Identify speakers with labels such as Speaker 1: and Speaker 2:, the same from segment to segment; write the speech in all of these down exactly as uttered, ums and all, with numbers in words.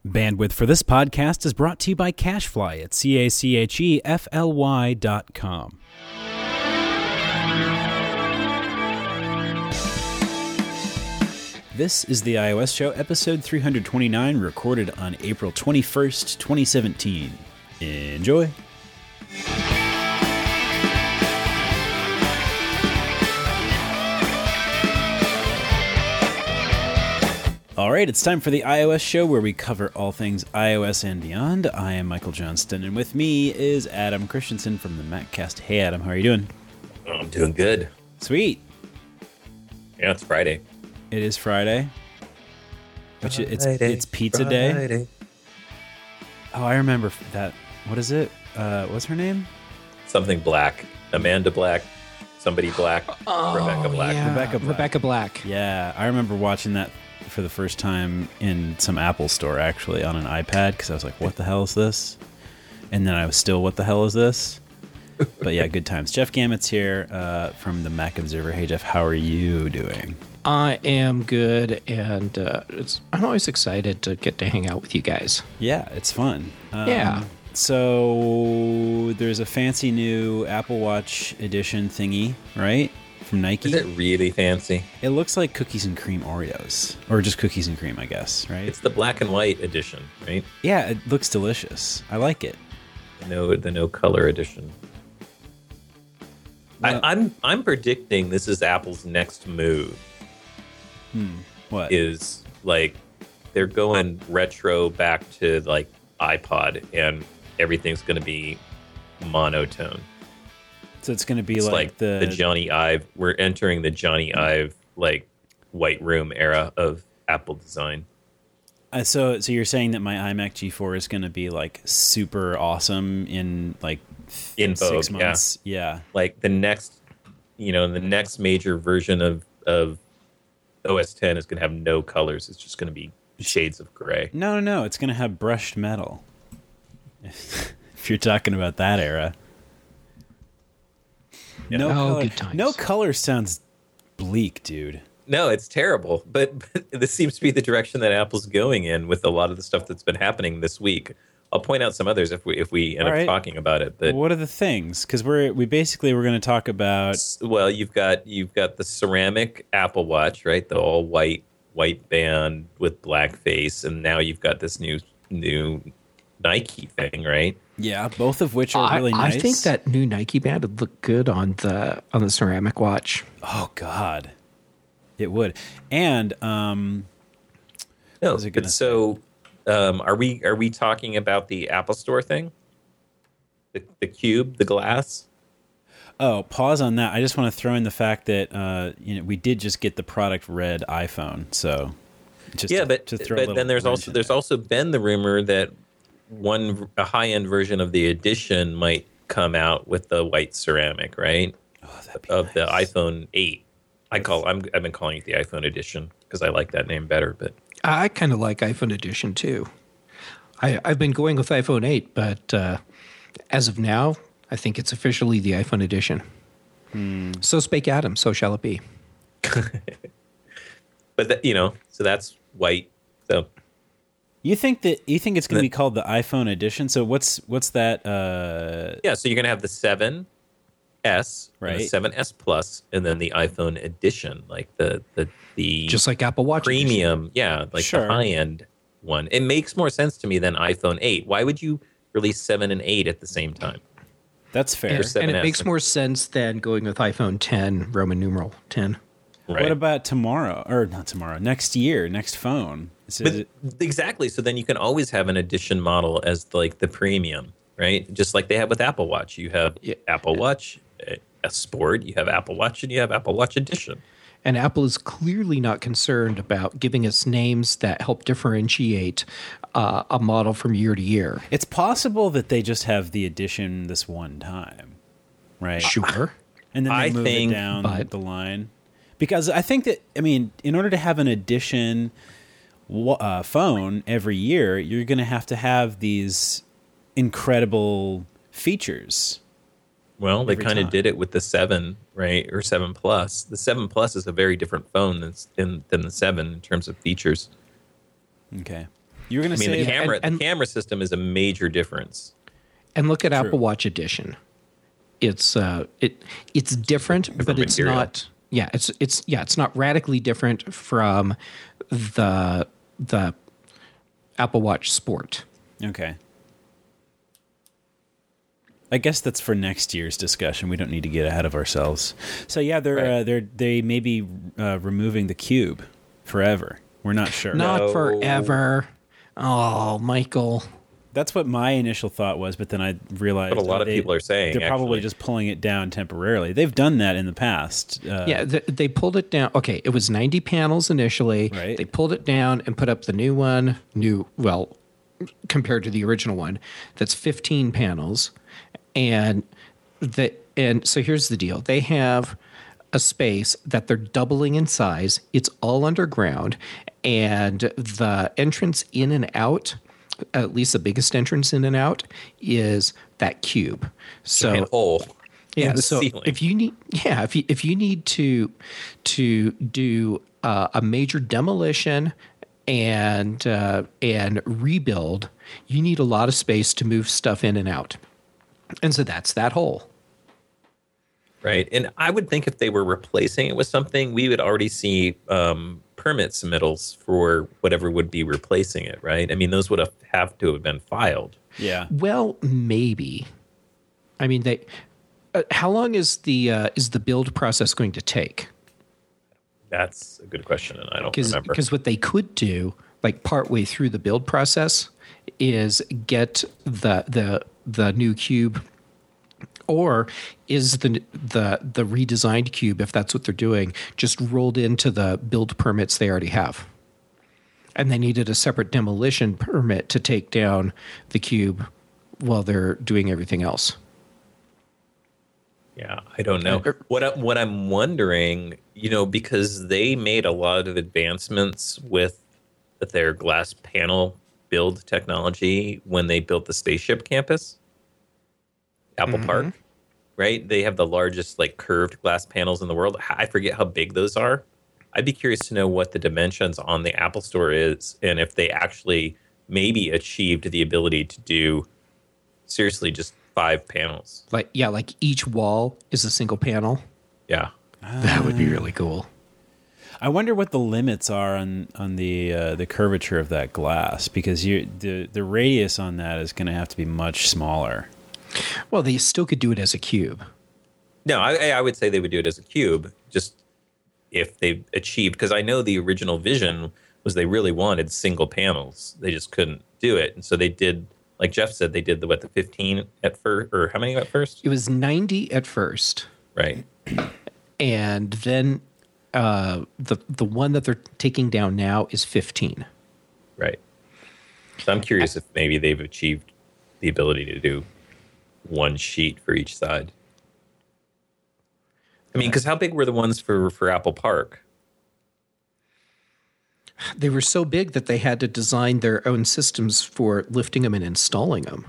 Speaker 1: Bandwidth for this podcast is brought to you by CacheFly at C A C H E F L Y dot com. This is the iOS Show, episode three twenty-nine, recorded on April twenty-first, twenty seventeen. Enjoy. All right, it's time for the iOS Show, where we cover all things iOS and beyond. I am Michael Johnston, and with me is Adam Christensen from the MacCast. Hey, Adam, how are you doing?
Speaker 2: Oh, I'm doing good.
Speaker 1: Sweet.
Speaker 2: Yeah, it's Friday.
Speaker 1: It is Friday. Which
Speaker 2: Friday,
Speaker 1: it's it's pizza
Speaker 2: Friday.
Speaker 1: day. Oh, I remember that. What is it? Uh, what's her name?
Speaker 2: Something Black. Amanda Black. Somebody Black.
Speaker 3: Oh,
Speaker 2: Rebecca Black.
Speaker 3: yeah.
Speaker 1: Rebecca Black.
Speaker 3: Rebecca Black.
Speaker 1: Yeah, I remember watching that for the first time in some Apple store, actually, on an iPad, because I was like, what the hell is this? And then I was still, what the hell is this? But yeah, good times. Jeff Gammett's here uh, from the Mac Observer. Hey, Jeff, how are you doing?
Speaker 3: I am good, and uh, it's, I'm always excited to get to hang out with you guys.
Speaker 1: Yeah, it's fun. Um,
Speaker 3: Yeah.
Speaker 1: So there's a fancy new Apple Watch edition thingy, right? From Nike.
Speaker 2: Is it really fancy?
Speaker 1: It looks like cookies and cream Oreos. Or just cookies and cream, I guess, right?
Speaker 2: It's the black and white edition, right?
Speaker 1: Yeah, it looks delicious. I like it.
Speaker 2: The no, the no color edition.
Speaker 1: Well-
Speaker 2: I, I'm I'm predicting this is Apple's next move.
Speaker 1: What?
Speaker 2: Is like they're going retro back to like iPod, and everything's going to be monotone.
Speaker 1: So it's going to be
Speaker 2: It's
Speaker 1: like,
Speaker 2: like,
Speaker 1: the,
Speaker 2: the Johnny Ive. We're entering the Johnny Ive like white room era of Apple design.
Speaker 1: Uh, so so you're saying that my iMac G four is going to be like super awesome in like
Speaker 2: In
Speaker 1: six
Speaker 2: vogue, yeah.
Speaker 1: months? Yeah.
Speaker 2: Like the next, you know, the next major version of of O S ten is going to have no colors. It's just going to be shades of gray.
Speaker 1: No, no, no. It's going to have brushed metal. If you're talking about that era. No
Speaker 3: Oh,
Speaker 1: color.
Speaker 3: good times.
Speaker 1: No color sounds bleak, dude.
Speaker 2: No, it's terrible. But, but this seems to be the direction that Apple's going in with a lot of the stuff that's been happening this week. I'll point out some others if we if we end
Speaker 1: All
Speaker 2: up
Speaker 1: right.
Speaker 2: talking about it. But
Speaker 1: What are the things? Because we're we basically we're going to talk about.
Speaker 2: well, you've got you've got the ceramic Apple Watch, right? The all white white band with black face, and now you've got this new new Nike thing, right?
Speaker 1: Yeah, both of which are
Speaker 3: I,
Speaker 1: really nice.
Speaker 3: I think that new Nike band would look good on the on the ceramic watch.
Speaker 1: Oh God, it would. And um,
Speaker 2: No,
Speaker 1: was I gonna
Speaker 2: but so um, are we are we talking about the Apple Store thing? The the cube, the glass?
Speaker 1: oh, pause on that. I just want to throw in the fact that uh, you know we did just get the product red iPhone, so just
Speaker 2: yeah,
Speaker 1: to,
Speaker 2: but
Speaker 1: to throw a
Speaker 2: but
Speaker 1: little
Speaker 2: then there's
Speaker 1: wrench
Speaker 2: also
Speaker 1: in
Speaker 2: there's
Speaker 1: there.
Speaker 2: also been the rumor that one a high end version of the edition might come out with the white ceramic, right?
Speaker 1: Oh, that'd be
Speaker 2: Of the
Speaker 1: nice.
Speaker 2: iPhone eight. I call I'm I've been calling it the iPhone edition because I like that name better. But
Speaker 3: I kind of like iPhone Edition too. I, I've been going with iPhone eight, but uh, as of now, I think it's officially the iPhone Edition.
Speaker 1: Hmm.
Speaker 3: So spake Adam, so shall it be.
Speaker 2: but that, you know, so that's white. So
Speaker 1: You think that you think it's going to
Speaker 2: The-
Speaker 1: be called the iPhone edition? So what's what's that? Uh,
Speaker 2: yeah, so you're gonna have the seven S, and the
Speaker 1: Right.
Speaker 2: seven S Plus, and then the iPhone edition, like the the the
Speaker 3: Just like Apple Watch Edition.
Speaker 2: premium, yeah, like
Speaker 1: Sure.
Speaker 2: the high end one. It makes more sense to me than iPhone eight. Why would you release seven and eight at the same time?
Speaker 1: that's fair.
Speaker 3: And,
Speaker 2: seven
Speaker 3: and it
Speaker 2: S.
Speaker 3: makes more sense than going with iPhone ten, Roman numeral ten.
Speaker 2: Right.
Speaker 1: What about tomorrow or not tomorrow? Next year, next phone. Is
Speaker 2: But
Speaker 1: it-
Speaker 2: exactly. So then you can always have an edition model as like the premium, right? Just like they have with Apple Watch. You have
Speaker 3: Yeah.
Speaker 2: Apple Watch, a- a Sport, you have Apple Watch, and you have Apple Watch Edition.
Speaker 3: And Apple is clearly not concerned about giving us names that help differentiate uh, a model from year to year.
Speaker 1: it's possible that they just have the edition this one time, right?
Speaker 3: Sure.
Speaker 1: And then they
Speaker 2: I
Speaker 1: move
Speaker 2: think-
Speaker 1: it down
Speaker 3: but-
Speaker 1: the line. Because I think that, I mean, in order to have an edition wa- uh, phone every year, you're going to have to have these incredible features.
Speaker 2: Well, they
Speaker 1: Every
Speaker 2: kind of
Speaker 1: time.
Speaker 2: did it with the seven, right, or seven Plus. The seven Plus is a very different phone than than, than the seven in terms of features.
Speaker 1: Okay. You were going
Speaker 2: I
Speaker 1: to
Speaker 2: mean,
Speaker 1: say
Speaker 2: the camera
Speaker 3: and- and-
Speaker 2: the camera system is a major difference.
Speaker 3: And look at
Speaker 1: True.
Speaker 3: Apple Watch Edition. It's uh, it it's different,
Speaker 2: Different
Speaker 3: but it's
Speaker 2: material.
Speaker 3: not. Yeah, it's it's yeah, it's not radically different from the the Apple Watch Sport.
Speaker 1: Okay. I guess that's for next year's discussion. We don't need to get ahead of ourselves. So yeah, they're
Speaker 2: Right.
Speaker 1: uh, they're they may be uh, removing the cube forever. We're not sure.
Speaker 3: Not
Speaker 2: No.
Speaker 3: forever. Oh, Michael.
Speaker 1: That's what my initial thought was, but then I realized
Speaker 2: What a lot
Speaker 1: oh,
Speaker 2: of
Speaker 1: they-
Speaker 2: people are saying,
Speaker 1: They're probably
Speaker 2: actually.
Speaker 1: just pulling it down temporarily. They've done that in the past. Uh,
Speaker 3: Yeah, th- they pulled it down. Okay, it was ninety panels initially.
Speaker 1: Right.
Speaker 3: They pulled it down and put up the new one. New, well, compared to the original one, that's fifteen panels, and the and so here's the deal. They have a space that they're doubling in size. It's all underground, and the entrance in and out, at least the biggest entrance in and out, is that cube. So
Speaker 2: Giant hole.
Speaker 3: yeah,
Speaker 2: in the
Speaker 3: so
Speaker 2: ceiling.
Speaker 3: if you need, yeah, if you if you need to to do uh, a major demolition and uh, and rebuild, you need a lot of space to move stuff in and out, and so that's that hole.
Speaker 2: Right. And I would think if they were replacing it with something, we would already see um, permit submittals for whatever would be replacing it, right? I mean, those would have, have to have been filed.
Speaker 1: yeah.
Speaker 3: Well, maybe. I mean, they. Uh, how long is the uh, is the build process going to take?
Speaker 2: That's a good question, and I don't
Speaker 3: Because
Speaker 2: remember.
Speaker 3: what they could do, like partway through the build process, is get the the the new cube, or is the the the redesigned cube, if that's what they're doing, just rolled into the build permits they already have, and they needed a separate demolition permit to take down the cube while they're doing everything else.
Speaker 2: Yeah, I don't know.
Speaker 3: Uh,
Speaker 2: What I, what I'm wondering, you know, because they made a lot of advancements with their glass panel build technology when they built the spaceship campus, Apple Park, right? They have the largest like curved glass panels in the world. I forget how big those are. I'd be curious to know what the dimensions on the Apple Store is, and if they actually maybe achieved the ability to do seriously just five panels.
Speaker 3: Like yeah, like each wall is a single panel.
Speaker 2: Yeah.
Speaker 3: That would be really cool.
Speaker 1: I wonder what the limits are on on the uh, the curvature of that glass, because you the the radius on that is going to have to be much smaller.
Speaker 3: Well, they still could do it as a cube.
Speaker 2: No, I, I would say they would do it as a cube, just if they achieved, because I know the original vision was they really wanted single panels. They just couldn't do it. And so they did, like Jeff said, they did the, what, the fifteen at first, or how many at first?
Speaker 3: It was ninety at first,
Speaker 2: Right.
Speaker 3: and then uh, the the one that they're taking down now is fifteen.
Speaker 2: Right. So I'm curious if maybe they've achieved the ability to do one sheet for each side. I mean, because how big were the ones for, for Apple Park?
Speaker 3: They were so big that they had to design their own systems for lifting them and installing them.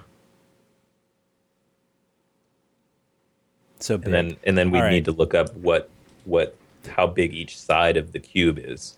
Speaker 1: So big.
Speaker 2: And then and then we
Speaker 1: All right.
Speaker 2: need to look up what what how big each side of the cube is.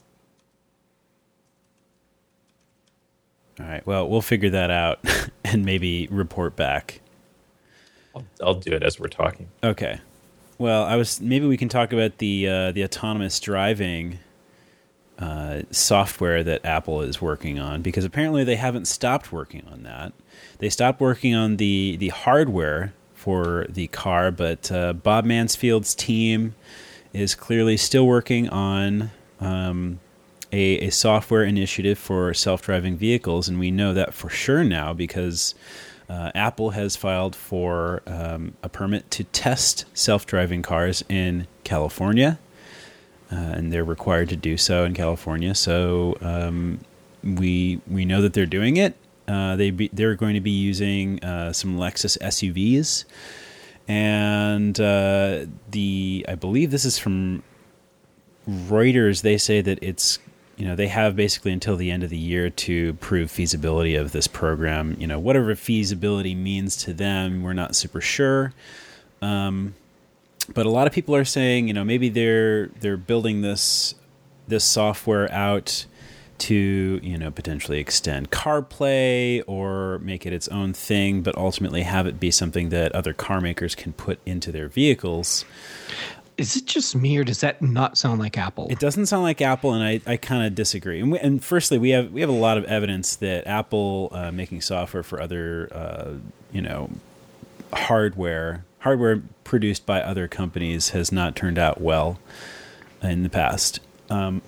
Speaker 1: All right. Well, we'll figure that out and maybe report back.
Speaker 2: I'll, I'll do it as we're talking.
Speaker 1: Okay. Well, I was maybe we can talk about the uh, the autonomous driving uh, software that Apple is working on, because apparently they haven't stopped working on that. They stopped working on the the hardware for the car, but uh, Bob Mansfield's team is clearly still working on um, a, a software initiative for self-driving vehicles, and we know that for sure now because uh, Apple has filed for um, a permit to test self-driving cars in California, uh, and they're required to do so in California. So um, we we know that they're doing it. Uh, they be, they're going to be using uh, some Lexus S U Vs, and uh, the I believe this is from Reuters. They say that it's, you know, they have basically until the end of the year to prove feasibility of this program. You know, whatever feasibility means to them, we're not super sure. Um, but a lot of people are saying, you know, maybe they're they're building this this software out to, you know, potentially extend CarPlay or make it its own thing, but ultimately have it be something that other car makers can put into their vehicles.
Speaker 3: Is it just me, or does that not sound like Apple?
Speaker 1: It doesn't sound like Apple, and I, I kind of disagree. And, we, and firstly, we have we have a lot of evidence that Apple uh, making software for other, uh, you know, hardware hardware produced by other companies has not turned out well in the past. Um,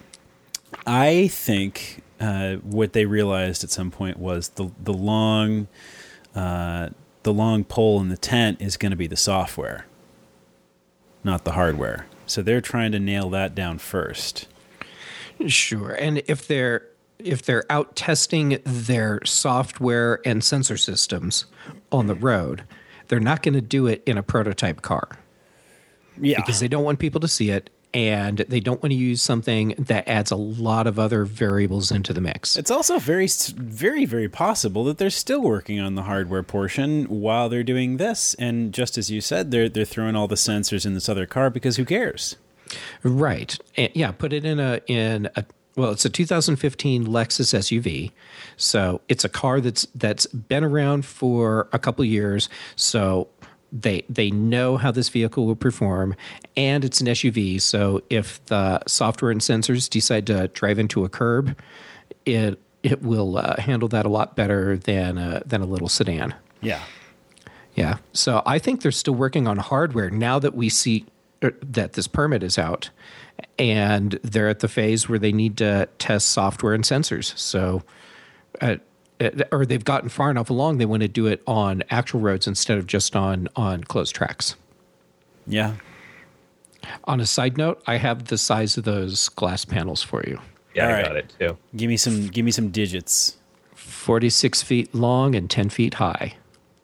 Speaker 1: I think uh, what they realized at some point was the the long uh, the long pole in the tent is going to be the software, not the hardware. So they're trying to nail that down first.
Speaker 3: Sure. And if they're if they're out testing their software and sensor systems on the road, they're not going to do it in a prototype car.
Speaker 1: Yeah.
Speaker 3: Because they don't want people to see it, and they don't want to use something that adds a lot of other variables into the mix.
Speaker 1: It's also very, very, very possible that they're still working on the hardware portion while they're doing this. And just as you said, they're they're throwing all the sensors in this other car because who cares?
Speaker 3: Right. And yeah, put it in a in a well, it's a two thousand fifteen Lexus S U V. So it's a car that's that's been around for a couple years. So They they know how this vehicle will perform, and it's an S U V. So if the software and sensors decide to drive into a curb, it it will uh, handle that a lot better than a, than a little sedan.
Speaker 1: Yeah.
Speaker 3: Yeah. So I think they're still working on hardware now that we see uh, that this permit is out, and they're at the phase where they need to test software and sensors. So. Uh, or they've gotten far enough along, they want to do it on actual roads instead of just on, on closed tracks.
Speaker 1: Yeah.
Speaker 3: On a side note, I have the size of those glass panels for you.
Speaker 2: Yeah,
Speaker 1: All
Speaker 2: I
Speaker 1: right.
Speaker 2: got it too.
Speaker 1: Give me some give me some digits.
Speaker 3: forty-six feet long and ten feet high.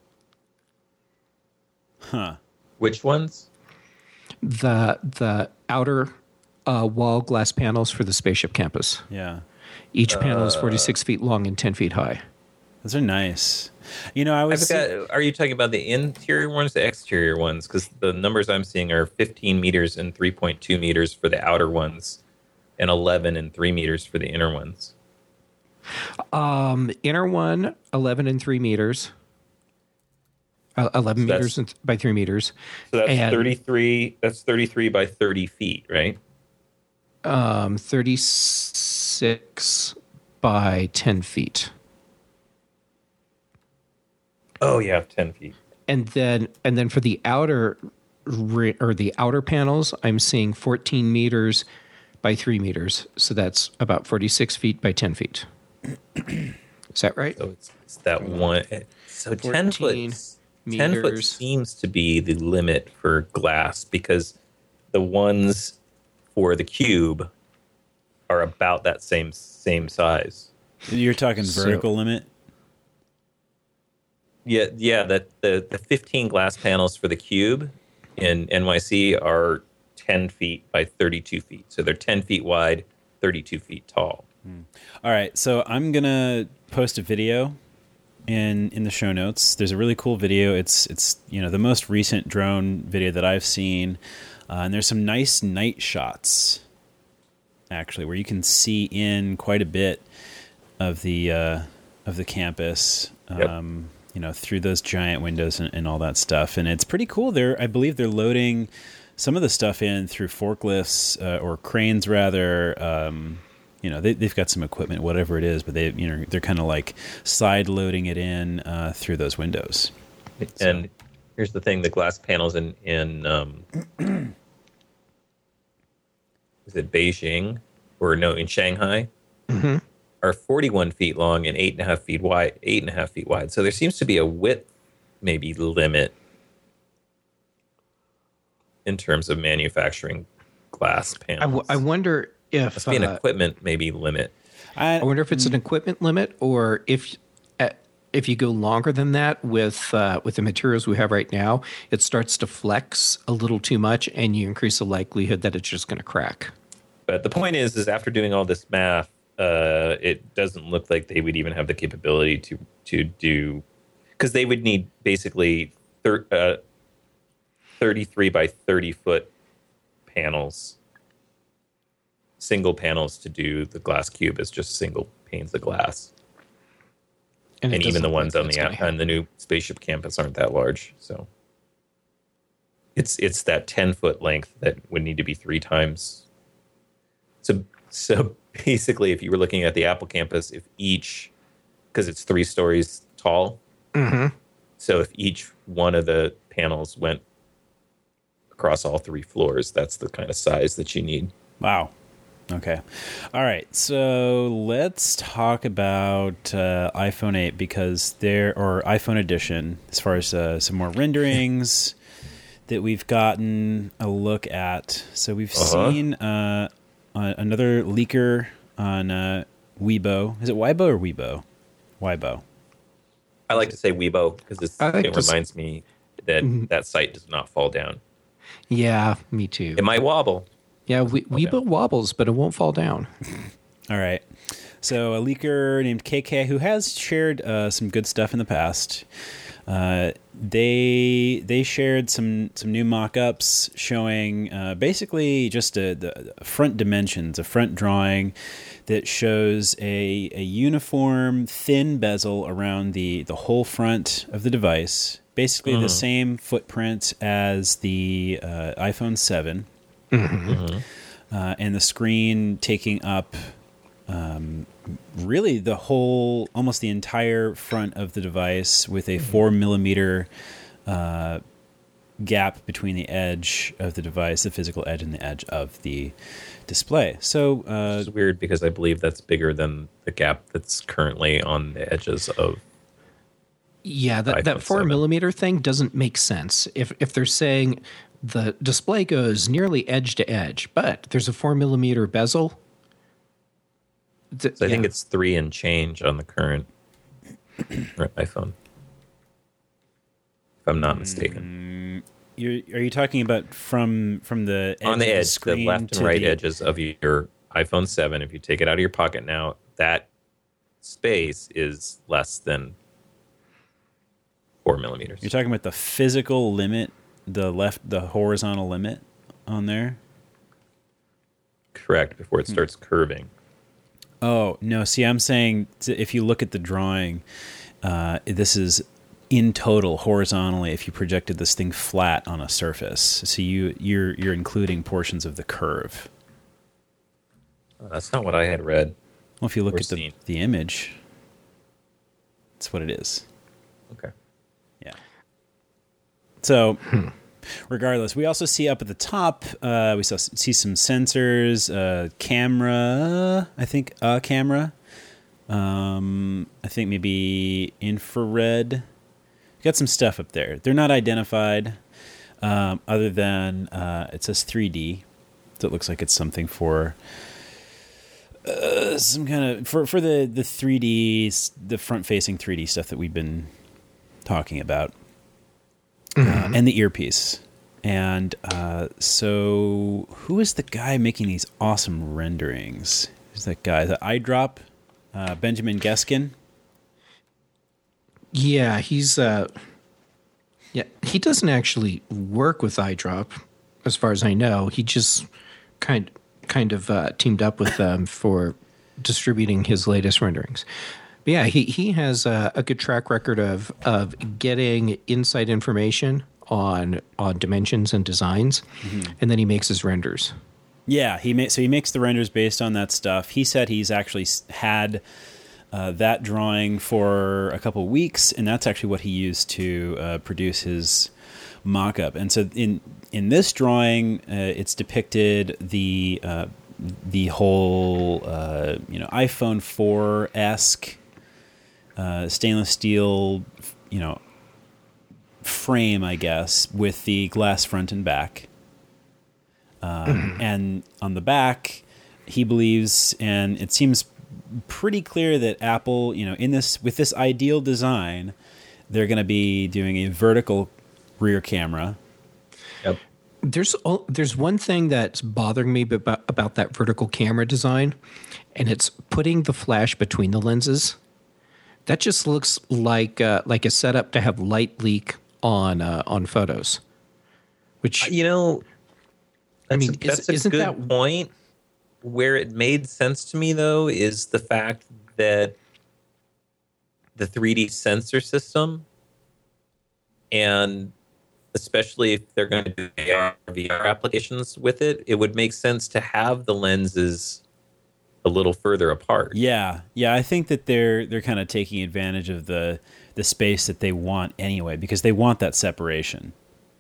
Speaker 1: Huh.
Speaker 2: Which ones?
Speaker 3: The the outer uh, wall glass panels for the spaceship campus.
Speaker 1: Yeah.
Speaker 3: Each panel is forty-six feet long and ten feet high.
Speaker 1: Those are nice. You know, I
Speaker 2: I
Speaker 1: was
Speaker 2: forgot, are you talking about the interior ones, the exterior ones? Because the numbers I'm seeing are fifteen meters and three point two meters for the outer ones, and eleven and three meters for the inner ones.
Speaker 3: Um, inner one, eleven and three meters. Uh, eleven
Speaker 2: So
Speaker 3: meters and th- by three meters.
Speaker 2: So that's
Speaker 3: And-
Speaker 2: thirty-three. That's thirty-three by thirty feet, right?
Speaker 3: Um, thirty-six by ten feet.
Speaker 2: Oh, yeah, ten feet.
Speaker 3: And then and then for the outer re- or the outer panels, I'm seeing fourteen meters by three meters. So that's about forty-six feet by ten feet. Is that right?
Speaker 2: So it's, it's that one. So ten foot.
Speaker 3: fourteen
Speaker 2: ten foot
Speaker 3: meters.
Speaker 2: seems to be the limit for glass because the ones for the cube are about that same same size.
Speaker 1: you're talking
Speaker 3: So-
Speaker 1: vertical limit.
Speaker 2: Yeah, yeah. That the the fifteen glass panels for the cube in N Y C are ten feet by thirty-two feet. So they're ten feet wide, thirty-two feet tall.
Speaker 1: All right, so I'm gonna post a video in in the show notes. There's a really cool video. It's it's you know the most recent drone video that I've seen, uh, and there's some nice night shots, actually, where you can see in quite a bit of the uh, of the campus.
Speaker 2: Yep.
Speaker 1: Um, you know, through those giant windows and, and all that stuff, and it's pretty cool. They're I believe they're loading some of the stuff in through forklifts uh, or cranes rather. Um, You know, they, they've got some equipment, whatever it is, but they, you know, they're kind of like side loading it in uh, through those windows.
Speaker 2: And here's the thing: the glass panels in in um, is it Beijing or no in Shanghai
Speaker 3: Mm-hmm.
Speaker 2: are forty-one feet long and eight and a half feet wide. Eight and a half feet wide. So there seems to be a width maybe limit in terms of manufacturing glass
Speaker 3: I,
Speaker 2: panels.
Speaker 3: w- I wonder if
Speaker 2: Must be an
Speaker 3: uh,
Speaker 2: equipment maybe limit.
Speaker 1: I,
Speaker 3: I wonder if it's an equipment limit, or if uh, if you go longer than that with uh, with the materials we have right now, it starts to flex a little too much, and you increase the likelihood that it's just going to crack.
Speaker 2: But the point is, is after doing all this math, uh, it doesn't look like they would even have the capability to to do, because they would need basically thir- uh, thirty-three by thirty foot panels single panels to do the glass cube as just single panes of glass.
Speaker 3: And,
Speaker 2: And even the ones
Speaker 3: like
Speaker 2: on
Speaker 3: that's
Speaker 2: the
Speaker 3: gonna
Speaker 2: on the new spaceship campus aren't that large. So it's it's that ten foot length that would need to be three times. So so basically, if you were looking at the Apple campus, if each, because it's three stories tall,
Speaker 3: Mm-hmm.
Speaker 2: so if each one of the panels went across all three floors, that's the kind of size that you need.
Speaker 1: Wow. Okay. All right. So let's talk about uh, iPhone eight because there, or iPhone edition, as far as uh, some more renderings that we've gotten a look at. So we've
Speaker 2: Uh-huh.
Speaker 1: seen uh, uh, another leaker on uh, Weibo. Is it Weibo or Weibo? Weibo.
Speaker 2: I like to say Weibo because
Speaker 3: I like
Speaker 2: it
Speaker 3: to s-
Speaker 2: reminds me that that site does not fall down.
Speaker 3: Yeah, me too.
Speaker 2: It might wobble.
Speaker 3: Yeah, we, Weibo wobbles, but it won't fall down.
Speaker 1: All right. So a leaker named K K who has shared uh, some good stuff in the past. Uh, they they shared some some new mock-ups showing uh, basically just a, the front dimensions, a front drawing that shows a, a uniform thin bezel around the, the whole front of the device. Basically the same footprint as the uh, iPhone seven. Uh, and the screen taking up um, really the whole, almost the entire front of the device with a four millimeter uh, gap between the edge of the device, the physical edge and the edge of the display. So uh,
Speaker 2: It's weird because I believe that's bigger than the gap that's currently on the edges of.
Speaker 3: Yeah, that,
Speaker 2: iPhone
Speaker 3: that four
Speaker 2: seven.
Speaker 3: millimeter thing doesn't make sense. If if they're saying the display goes nearly edge to edge, but there's a four millimeter bezel. th-
Speaker 2: So I think
Speaker 3: yeah.
Speaker 2: it's three and change on the current iPhone, if I'm not mistaken.
Speaker 1: you're, are you talking about from from the edge
Speaker 2: On the
Speaker 1: of
Speaker 2: edge, the,
Speaker 1: screen
Speaker 2: left
Speaker 1: to
Speaker 2: and right
Speaker 1: the-
Speaker 2: edges of your iPhone seven, if you take it out of your pocket now, that space is less than four millimeters.
Speaker 1: You're talking about the physical limit, the left, the horizontal limit on there.
Speaker 2: Correct, before it starts curving.
Speaker 1: Oh no! See, I'm saying t- if you look at the drawing, uh, this is in total horizontally. If you projected this thing flat on a surface, so you you're you're including portions of the curve.
Speaker 2: Uh, That's not what I had read.
Speaker 1: Well, if you look
Speaker 2: Or
Speaker 1: at the
Speaker 2: seen.
Speaker 1: the image, that's what it is.
Speaker 2: Okay.
Speaker 1: Yeah. So, regardless, we also see up at the top, uh, we saw, see some sensors, uh, camera, I think a camera, um, I think maybe infrared. Got some stuff up there. They're not identified, um, other than uh, it says three D. So it looks like it's something for uh, some kind of for for the the three D, the front facing three D stuff that we've been talking about. Uh, and the earpiece. And uh, so, who is the guy making these awesome renderings? Who's that guy? The iDrop, uh, Benjamin Geskin.
Speaker 3: Yeah, he's uh yeah, he doesn't actually work with iDrop, as far as I know. He just kind kind of uh, teamed up with them for distributing his latest renderings. But yeah, he he has a, a good track record of of getting inside information on on dimensions and designs, and then he makes his renders.
Speaker 1: Yeah, he ma- so he makes the renders based on that stuff. He said he's actually s- had uh, that drawing for a couple weeks, and that's actually what he used to uh, produce his mock-up. And so in in this drawing, uh, it's depicted the uh, the whole uh, you know iPhone four esque uh, stainless steel, you know, frame, I guess, with the glass front and back. Um, and on the back, he believes, and it seems pretty clear that Apple, you know, in this with this ideal design, they're going to be doing a vertical rear camera.
Speaker 2: Yep.
Speaker 3: There's o- there's one thing that's bothering me about about that vertical camera design, and it's putting the flash between the lenses. That just looks like uh, like a setup to have light leak on uh, on photos. Which
Speaker 2: You know, that's
Speaker 3: I mean,
Speaker 2: a,
Speaker 3: is-
Speaker 2: that's a
Speaker 3: isn't
Speaker 2: good
Speaker 3: that-
Speaker 2: point. where it made sense to me, though, is the fact that the three D sensor system, and especially if they're going to do A R, V R applications with it, it would make sense to have the lenses a little further apart.
Speaker 1: Yeah, yeah. I think that they're they're kind of taking advantage of the the space that they want anyway, because they want that separation.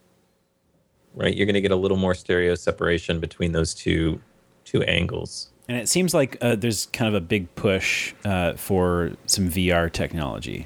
Speaker 2: Right, you're going to get a little more stereo separation between those two two angles.
Speaker 1: And it seems like uh, there's kind of a big push uh, for some V R technology.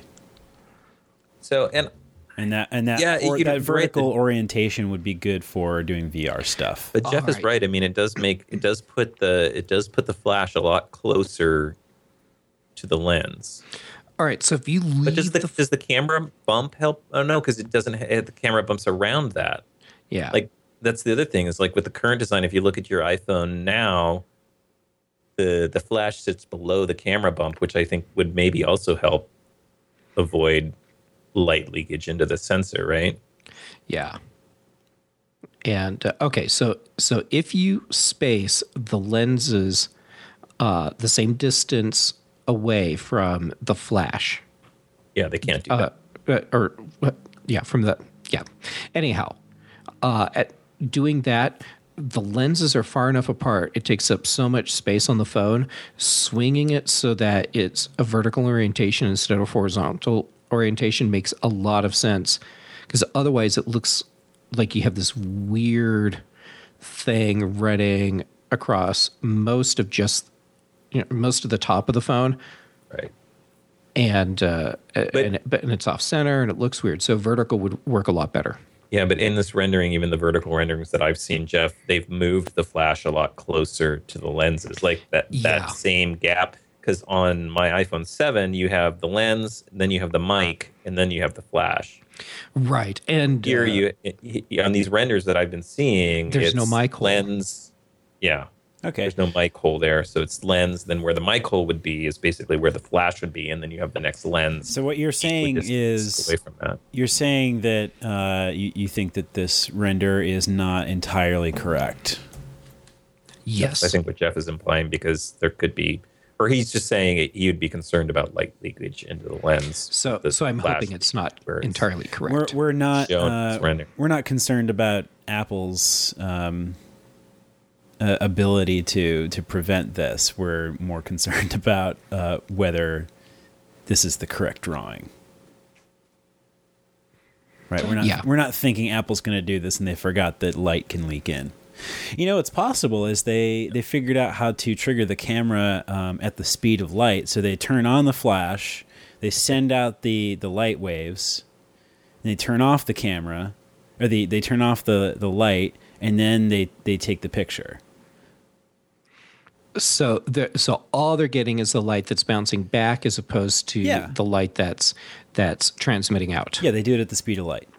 Speaker 2: So, and
Speaker 1: And that and that,
Speaker 2: Yeah,
Speaker 1: or,
Speaker 2: you're
Speaker 1: that
Speaker 2: right,
Speaker 1: vertical
Speaker 2: the-
Speaker 1: orientation would be good for doing V R stuff.
Speaker 2: But Jeff
Speaker 3: All
Speaker 2: is
Speaker 3: right.
Speaker 2: right. I mean, it does make it does put the it does put the flash a lot closer to the lens.
Speaker 3: All right, so if you leave
Speaker 2: But does the,
Speaker 3: the
Speaker 2: does the camera bump help? Oh no, because it doesn't have the camera bumps around that.
Speaker 3: yeah,
Speaker 2: Like that's the other thing is like with the current design. If you look at your iPhone now, the the flash sits below the camera bump, which I think would maybe also help avoid light leakage into the sensor, right?
Speaker 3: yeah. And uh, okay, so so if you space the lenses uh, the same distance away from the flash,
Speaker 2: Yeah, they can't do
Speaker 3: uh,
Speaker 2: that.
Speaker 3: uh, or uh, yeah, from the yeah. Anyhow, uh, at doing that, the lenses are far enough apart. It takes up so much space on the phone. Swinging it so that it's a vertical orientation instead of horizontal orientation makes a lot of sense, because otherwise it looks like you have this weird thing running across most of just you know, most of the top of the phone.
Speaker 2: Right.
Speaker 3: And uh, and, it, but, and it's off center and it looks weird. So vertical would work a lot better.
Speaker 2: Yeah, but in this rendering, even the vertical renderings that I've seen, Jeff, they've moved the flash a lot closer to the lenses, like that
Speaker 3: Yeah.
Speaker 2: that same gap. Because on my iPhone seven, you have the lens, then you have the mic, and then you have the flash.
Speaker 3: Right. And
Speaker 2: Here,
Speaker 3: uh,
Speaker 2: you it- on these renders that I've been seeing,
Speaker 3: There's
Speaker 2: it's
Speaker 3: no mic hole.
Speaker 2: lens. Yeah,
Speaker 1: Okay.
Speaker 2: there's no mic hole there, so it's lens. Then where the mic hole would be is basically where the flash would be, and then you have the next lens.
Speaker 1: So what you're saying
Speaker 2: which
Speaker 1: is
Speaker 2: away from that.
Speaker 1: you're saying that uh, you, you think that this render is not entirely correct.
Speaker 3: yes.
Speaker 2: I think what Jeff is implying, because there could be, or he's just saying he would be concerned about light leakage into the lens.
Speaker 3: so.
Speaker 2: The
Speaker 3: So I'm
Speaker 2: flash
Speaker 3: hoping it's not
Speaker 2: where it's
Speaker 3: entirely
Speaker 1: We're
Speaker 3: correct.
Speaker 1: we're not
Speaker 2: shown
Speaker 1: uh,
Speaker 2: as render.
Speaker 1: we're not concerned about Apple's um, uh, ability to to prevent this. We're more concerned about uh, whether this is the correct drawing. Right? We're not
Speaker 3: Yeah.
Speaker 1: we're not thinking Apple's going to do this and they forgot that light can leak in. You know, what's possible is they they figured out how to trigger the camera um, at the speed of light. So they turn on the flash, they send out the the light waves, and they turn off the camera, or they, they turn off the, the light, and then they, they take the picture.
Speaker 3: So the so all they're getting is the light that's bouncing back, as opposed to
Speaker 1: Yeah.
Speaker 3: the light that's that's transmitting out.
Speaker 1: Yeah, they do it at the speed of light.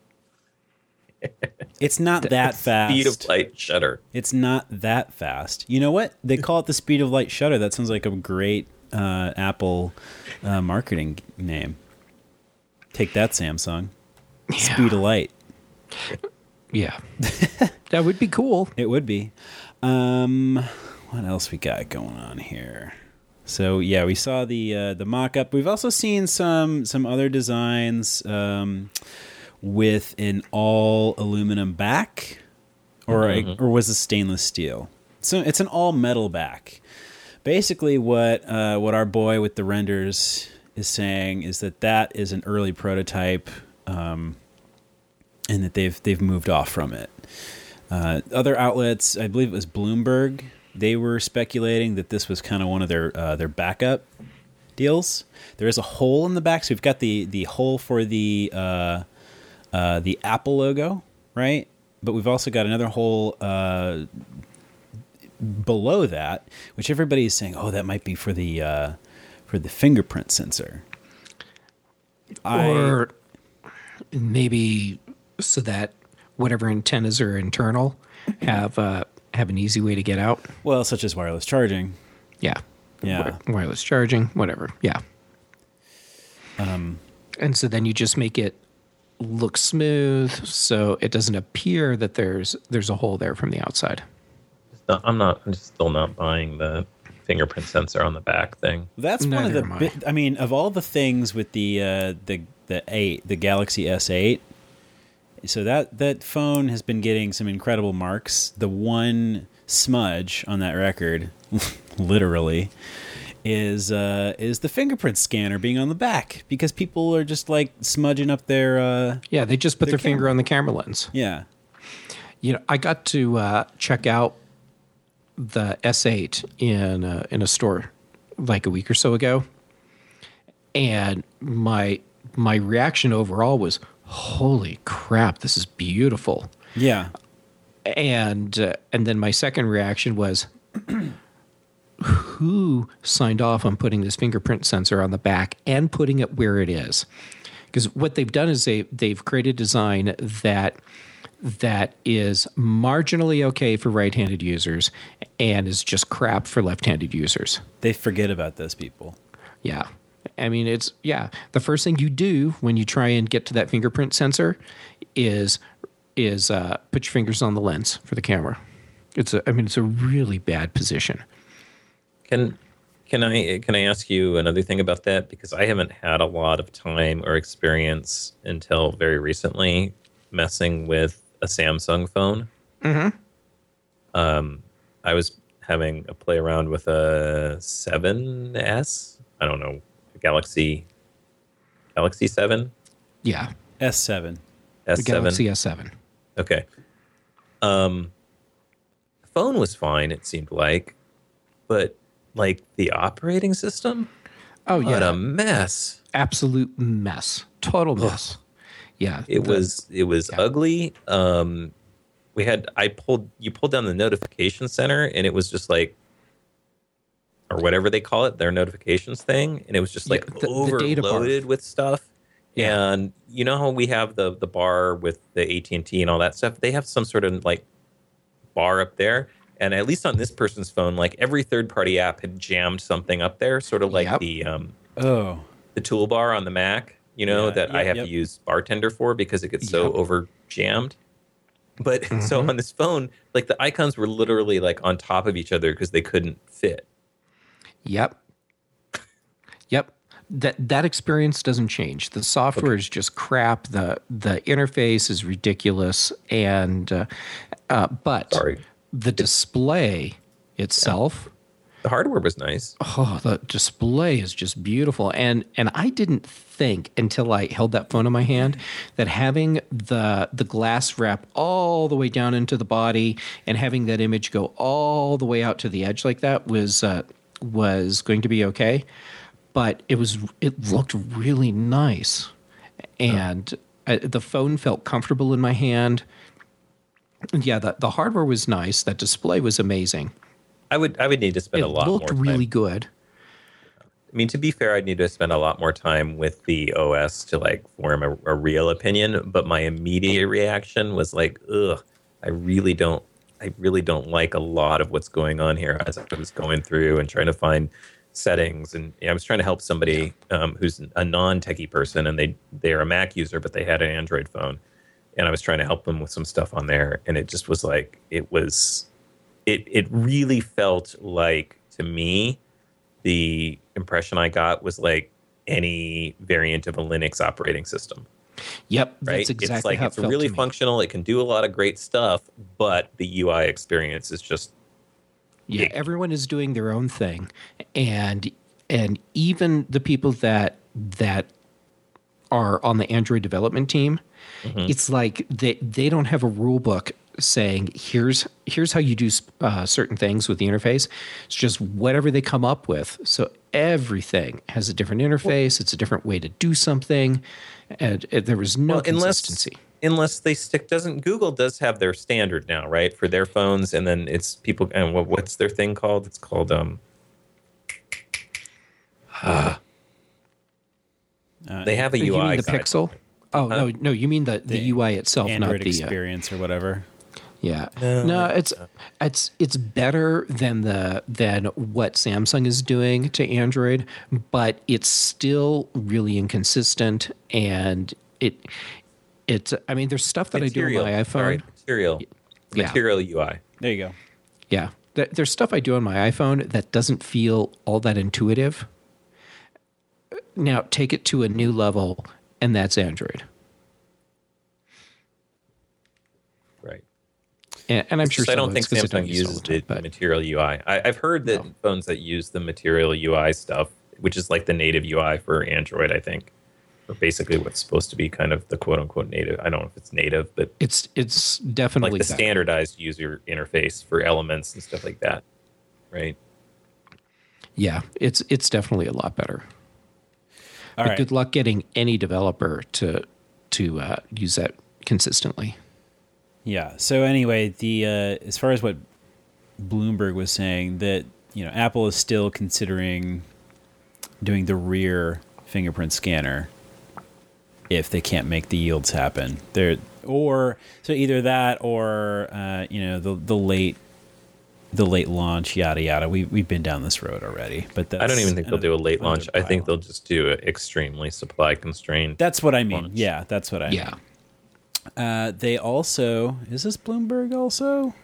Speaker 1: It's not that fast.
Speaker 2: Speed of light shutter.
Speaker 1: It's not that fast. You know what? They call it the speed of light shutter. That sounds like a great uh, Apple uh, marketing name. Take that, Samsung. Speed of light.
Speaker 3: Yeah. That would be cool.
Speaker 1: It would be. Um, what else we got going on here? So yeah, we saw the uh, the mock-up. We've also seen some some other designs um, with an all aluminum back, or a, or was it stainless steel? So it's an all metal back. Basically, what uh, what our boy with the renders is saying is that that is an early prototype, um, and that they've they've moved off from it. Uh, other outlets, I believe it was Bloomberg, they were speculating that this was kind of one of their uh, their backup deals. There is a hole in the back, so we've got the the hole for the uh, uh, the Apple logo, right? But we've also got another hole uh, below that, which everybody is saying, oh, that might be for the uh, for the fingerprint sensor.
Speaker 3: Or maybe so that whatever antennas are internal have uh, have an easy way to get out.
Speaker 1: Well, such as wireless charging.
Speaker 3: Yeah.
Speaker 1: Yeah.
Speaker 3: Wi- Wireless charging, whatever. Yeah. Um, and so then you just make it look smooth, so it doesn't appear that there's there's a hole there from the outside.
Speaker 2: No, I'm not. I'm just still not buying the fingerprint sensor on the back thing.
Speaker 1: That's one of
Speaker 3: Neither
Speaker 1: the.
Speaker 3: am I.
Speaker 1: Bi- I mean, of all the things with the uh, the the eight, the Galaxy S eight. So that that phone has been getting some incredible marks. The one smudge on that record, literally, is uh, is the fingerprint scanner being on the back because people are just like smudging up their. Uh,
Speaker 3: Yeah, they just put
Speaker 1: Their
Speaker 3: their, finger
Speaker 1: camera.
Speaker 3: on the camera lens.
Speaker 1: yeah.
Speaker 3: You know, I got to uh, check out the S eight in uh, in a store like a week or so ago, and my my reaction overall was, "Holy crap, this is beautiful!"
Speaker 1: Yeah.
Speaker 3: And uh, and then my second reaction was, "Who signed off on putting this fingerprint sensor on the back and putting it where it is?" Because what they've done is they they've created design that that is marginally okay for right-handed users and is just crap for left-handed users.
Speaker 1: They forget about those people.
Speaker 3: Yeah. I mean, it's, yeah. The first thing you do when you try and get to that fingerprint sensor is, is uh, put your fingers on the lens for the camera. It's a, I mean, it's a really bad position.
Speaker 2: Can can I can I ask you another thing about that? Because I haven't had a lot of time or experience until very recently messing with a Samsung phone.
Speaker 3: Mm-hmm.
Speaker 2: Um, I was having a play around with a seven S. I don't know, Galaxy Galaxy seven,
Speaker 3: Yeah.
Speaker 1: S seven.
Speaker 3: The
Speaker 2: S seven.
Speaker 3: Galaxy S seven.
Speaker 2: Okay. Um, the phone was fine. It seemed like, but like the operating system,
Speaker 3: Oh,
Speaker 2: what
Speaker 3: yeah.
Speaker 2: a mess.
Speaker 3: Absolute mess. Total mess. Yeah.
Speaker 2: It
Speaker 3: the-
Speaker 2: was it was
Speaker 3: yeah.
Speaker 2: ugly. Um, we had I pulled you pulled down the notification center, and it was just like, or whatever they call it, their notifications thing, and it was just like
Speaker 3: Yeah, the- the data bar.
Speaker 2: overloaded with stuff.
Speaker 3: Yeah.
Speaker 2: And you know how we have the the bar with the A T and T and all that stuff? They have some sort of like bar up there. And at least on this person's phone, like every third party app had jammed something up there, sort of like
Speaker 3: Yep.
Speaker 2: the um,
Speaker 1: Oh.
Speaker 2: the toolbar on the Mac, you know,
Speaker 1: Yeah,
Speaker 2: that I
Speaker 1: yep,
Speaker 2: have
Speaker 1: yep.
Speaker 2: to use Bartender for because it gets so
Speaker 3: Yep.
Speaker 2: over jammed. But so
Speaker 3: Mhm.
Speaker 2: on this phone, like the icons were literally like on top of each other because they couldn't fit.
Speaker 3: Yep. Yep. That that experience doesn't change. The software is just crap. The the interface is ridiculous, and uh, uh, but
Speaker 2: Sorry.
Speaker 3: the display itself,
Speaker 2: The hardware was nice.
Speaker 3: oh, the display is just beautiful. And and I didn't think until I held that phone in my hand that having the the glass wrap all the way down into the body and having that image go all the way out to the edge like that was uh, was going to be okay. But it was it looked really nice, and uh, the phone felt comfortable in my hand. Yeah, the the hardware was nice. That display was amazing.
Speaker 2: I would I would need to spend
Speaker 3: It
Speaker 2: a lot
Speaker 3: looked
Speaker 2: more time.
Speaker 3: really good.
Speaker 2: I mean, to be fair, I'd need to spend a lot more time with the O S to like form a, a real opinion. But my immediate reaction was like, ugh, I really don't, I really don't like a lot of what's going on here as I was going through and trying to find settings. And yeah, I was trying to help somebody um, who's a non-techie person, and they they're a Mac user, but they had an Android phone, and I was trying to help them with some stuff on there, and it just was like it was, it it really felt like to me. The impression I got was like any variant of a Linux operating system,
Speaker 3: Yep,
Speaker 2: right?
Speaker 3: that's exactly
Speaker 2: it's like
Speaker 3: how
Speaker 2: it's
Speaker 3: it felt
Speaker 2: really
Speaker 3: to me.
Speaker 2: functional. It can do a lot of great stuff, but the U I experience is just
Speaker 3: Yeah,
Speaker 2: ick.
Speaker 3: everyone is doing their own thing, and and even the people that that are on the Android development team,
Speaker 2: Mm-hmm.
Speaker 3: it's like they they don't have a rule book saying here's here's how you do uh, certain things with the interface. It's just whatever they come up with. So everything has a different interface. It's a different way to do something, and, and there was no
Speaker 2: well, unless
Speaker 3: consistency.
Speaker 2: unless they stick. Doesn't Google does have their standard now, right, for their phones, and then it's people. And what, what's their thing called? It's called um.
Speaker 1: Uh,
Speaker 2: They have a
Speaker 3: you
Speaker 2: U I
Speaker 3: mean the
Speaker 2: guide.
Speaker 3: Pixel? Oh no, no, you mean the, the,
Speaker 1: the
Speaker 3: U I itself,
Speaker 1: Android
Speaker 3: not the uh,
Speaker 1: experience or whatever.
Speaker 3: Yeah.
Speaker 2: No,
Speaker 3: No, it's it's it's better than the than what Samsung is doing to Android, but it's still really inconsistent, and it it I mean there's stuff that I do on my iPhone.
Speaker 2: Sorry, material.
Speaker 3: Yeah.
Speaker 2: Material U I.
Speaker 1: There you go.
Speaker 3: Yeah. Th- There's stuff I do on my iPhone that doesn't feel all that intuitive. Now take it to a new level, and that's Android.
Speaker 2: Right.
Speaker 3: And, and I'm
Speaker 2: It's
Speaker 3: sure
Speaker 2: just, I
Speaker 3: some
Speaker 2: don't
Speaker 3: of
Speaker 2: think
Speaker 3: it's 'cause I
Speaker 2: Samsung
Speaker 3: don't use it all
Speaker 2: uses
Speaker 3: the time,
Speaker 2: the
Speaker 3: but
Speaker 2: Material U I. I, I've heard that
Speaker 3: No.
Speaker 2: phones that use the Material U I stuff, which is like the native U I for Android, I think, or basically what's supposed to be kind of the quote unquote native. I don't know if it's native, but
Speaker 3: it's it's definitely
Speaker 2: like the
Speaker 3: better.
Speaker 2: standardized user interface for Elements and stuff like that. Right.
Speaker 3: Yeah, it's it's definitely a lot better.
Speaker 1: All
Speaker 3: but
Speaker 1: right.
Speaker 3: good luck getting any developer to to uh, use that consistently.
Speaker 1: Yeah. So anyway, the uh, as far as what Bloomberg was saying, that you know Apple is still considering doing the rear fingerprint scanner if they can't make the yields happen. There or so either that or uh, you know the the late the late launch, yada yada. We we've been down this road already, but that's
Speaker 2: I don't even think they'll do a late launch. I think
Speaker 1: they'll.
Speaker 2: they'll just do an extremely supply constrained.
Speaker 1: That's what I mean.
Speaker 2: launch.
Speaker 1: Yeah, that's what I mean.
Speaker 3: Yeah,
Speaker 1: Uh, they also, is this Bloomberg also?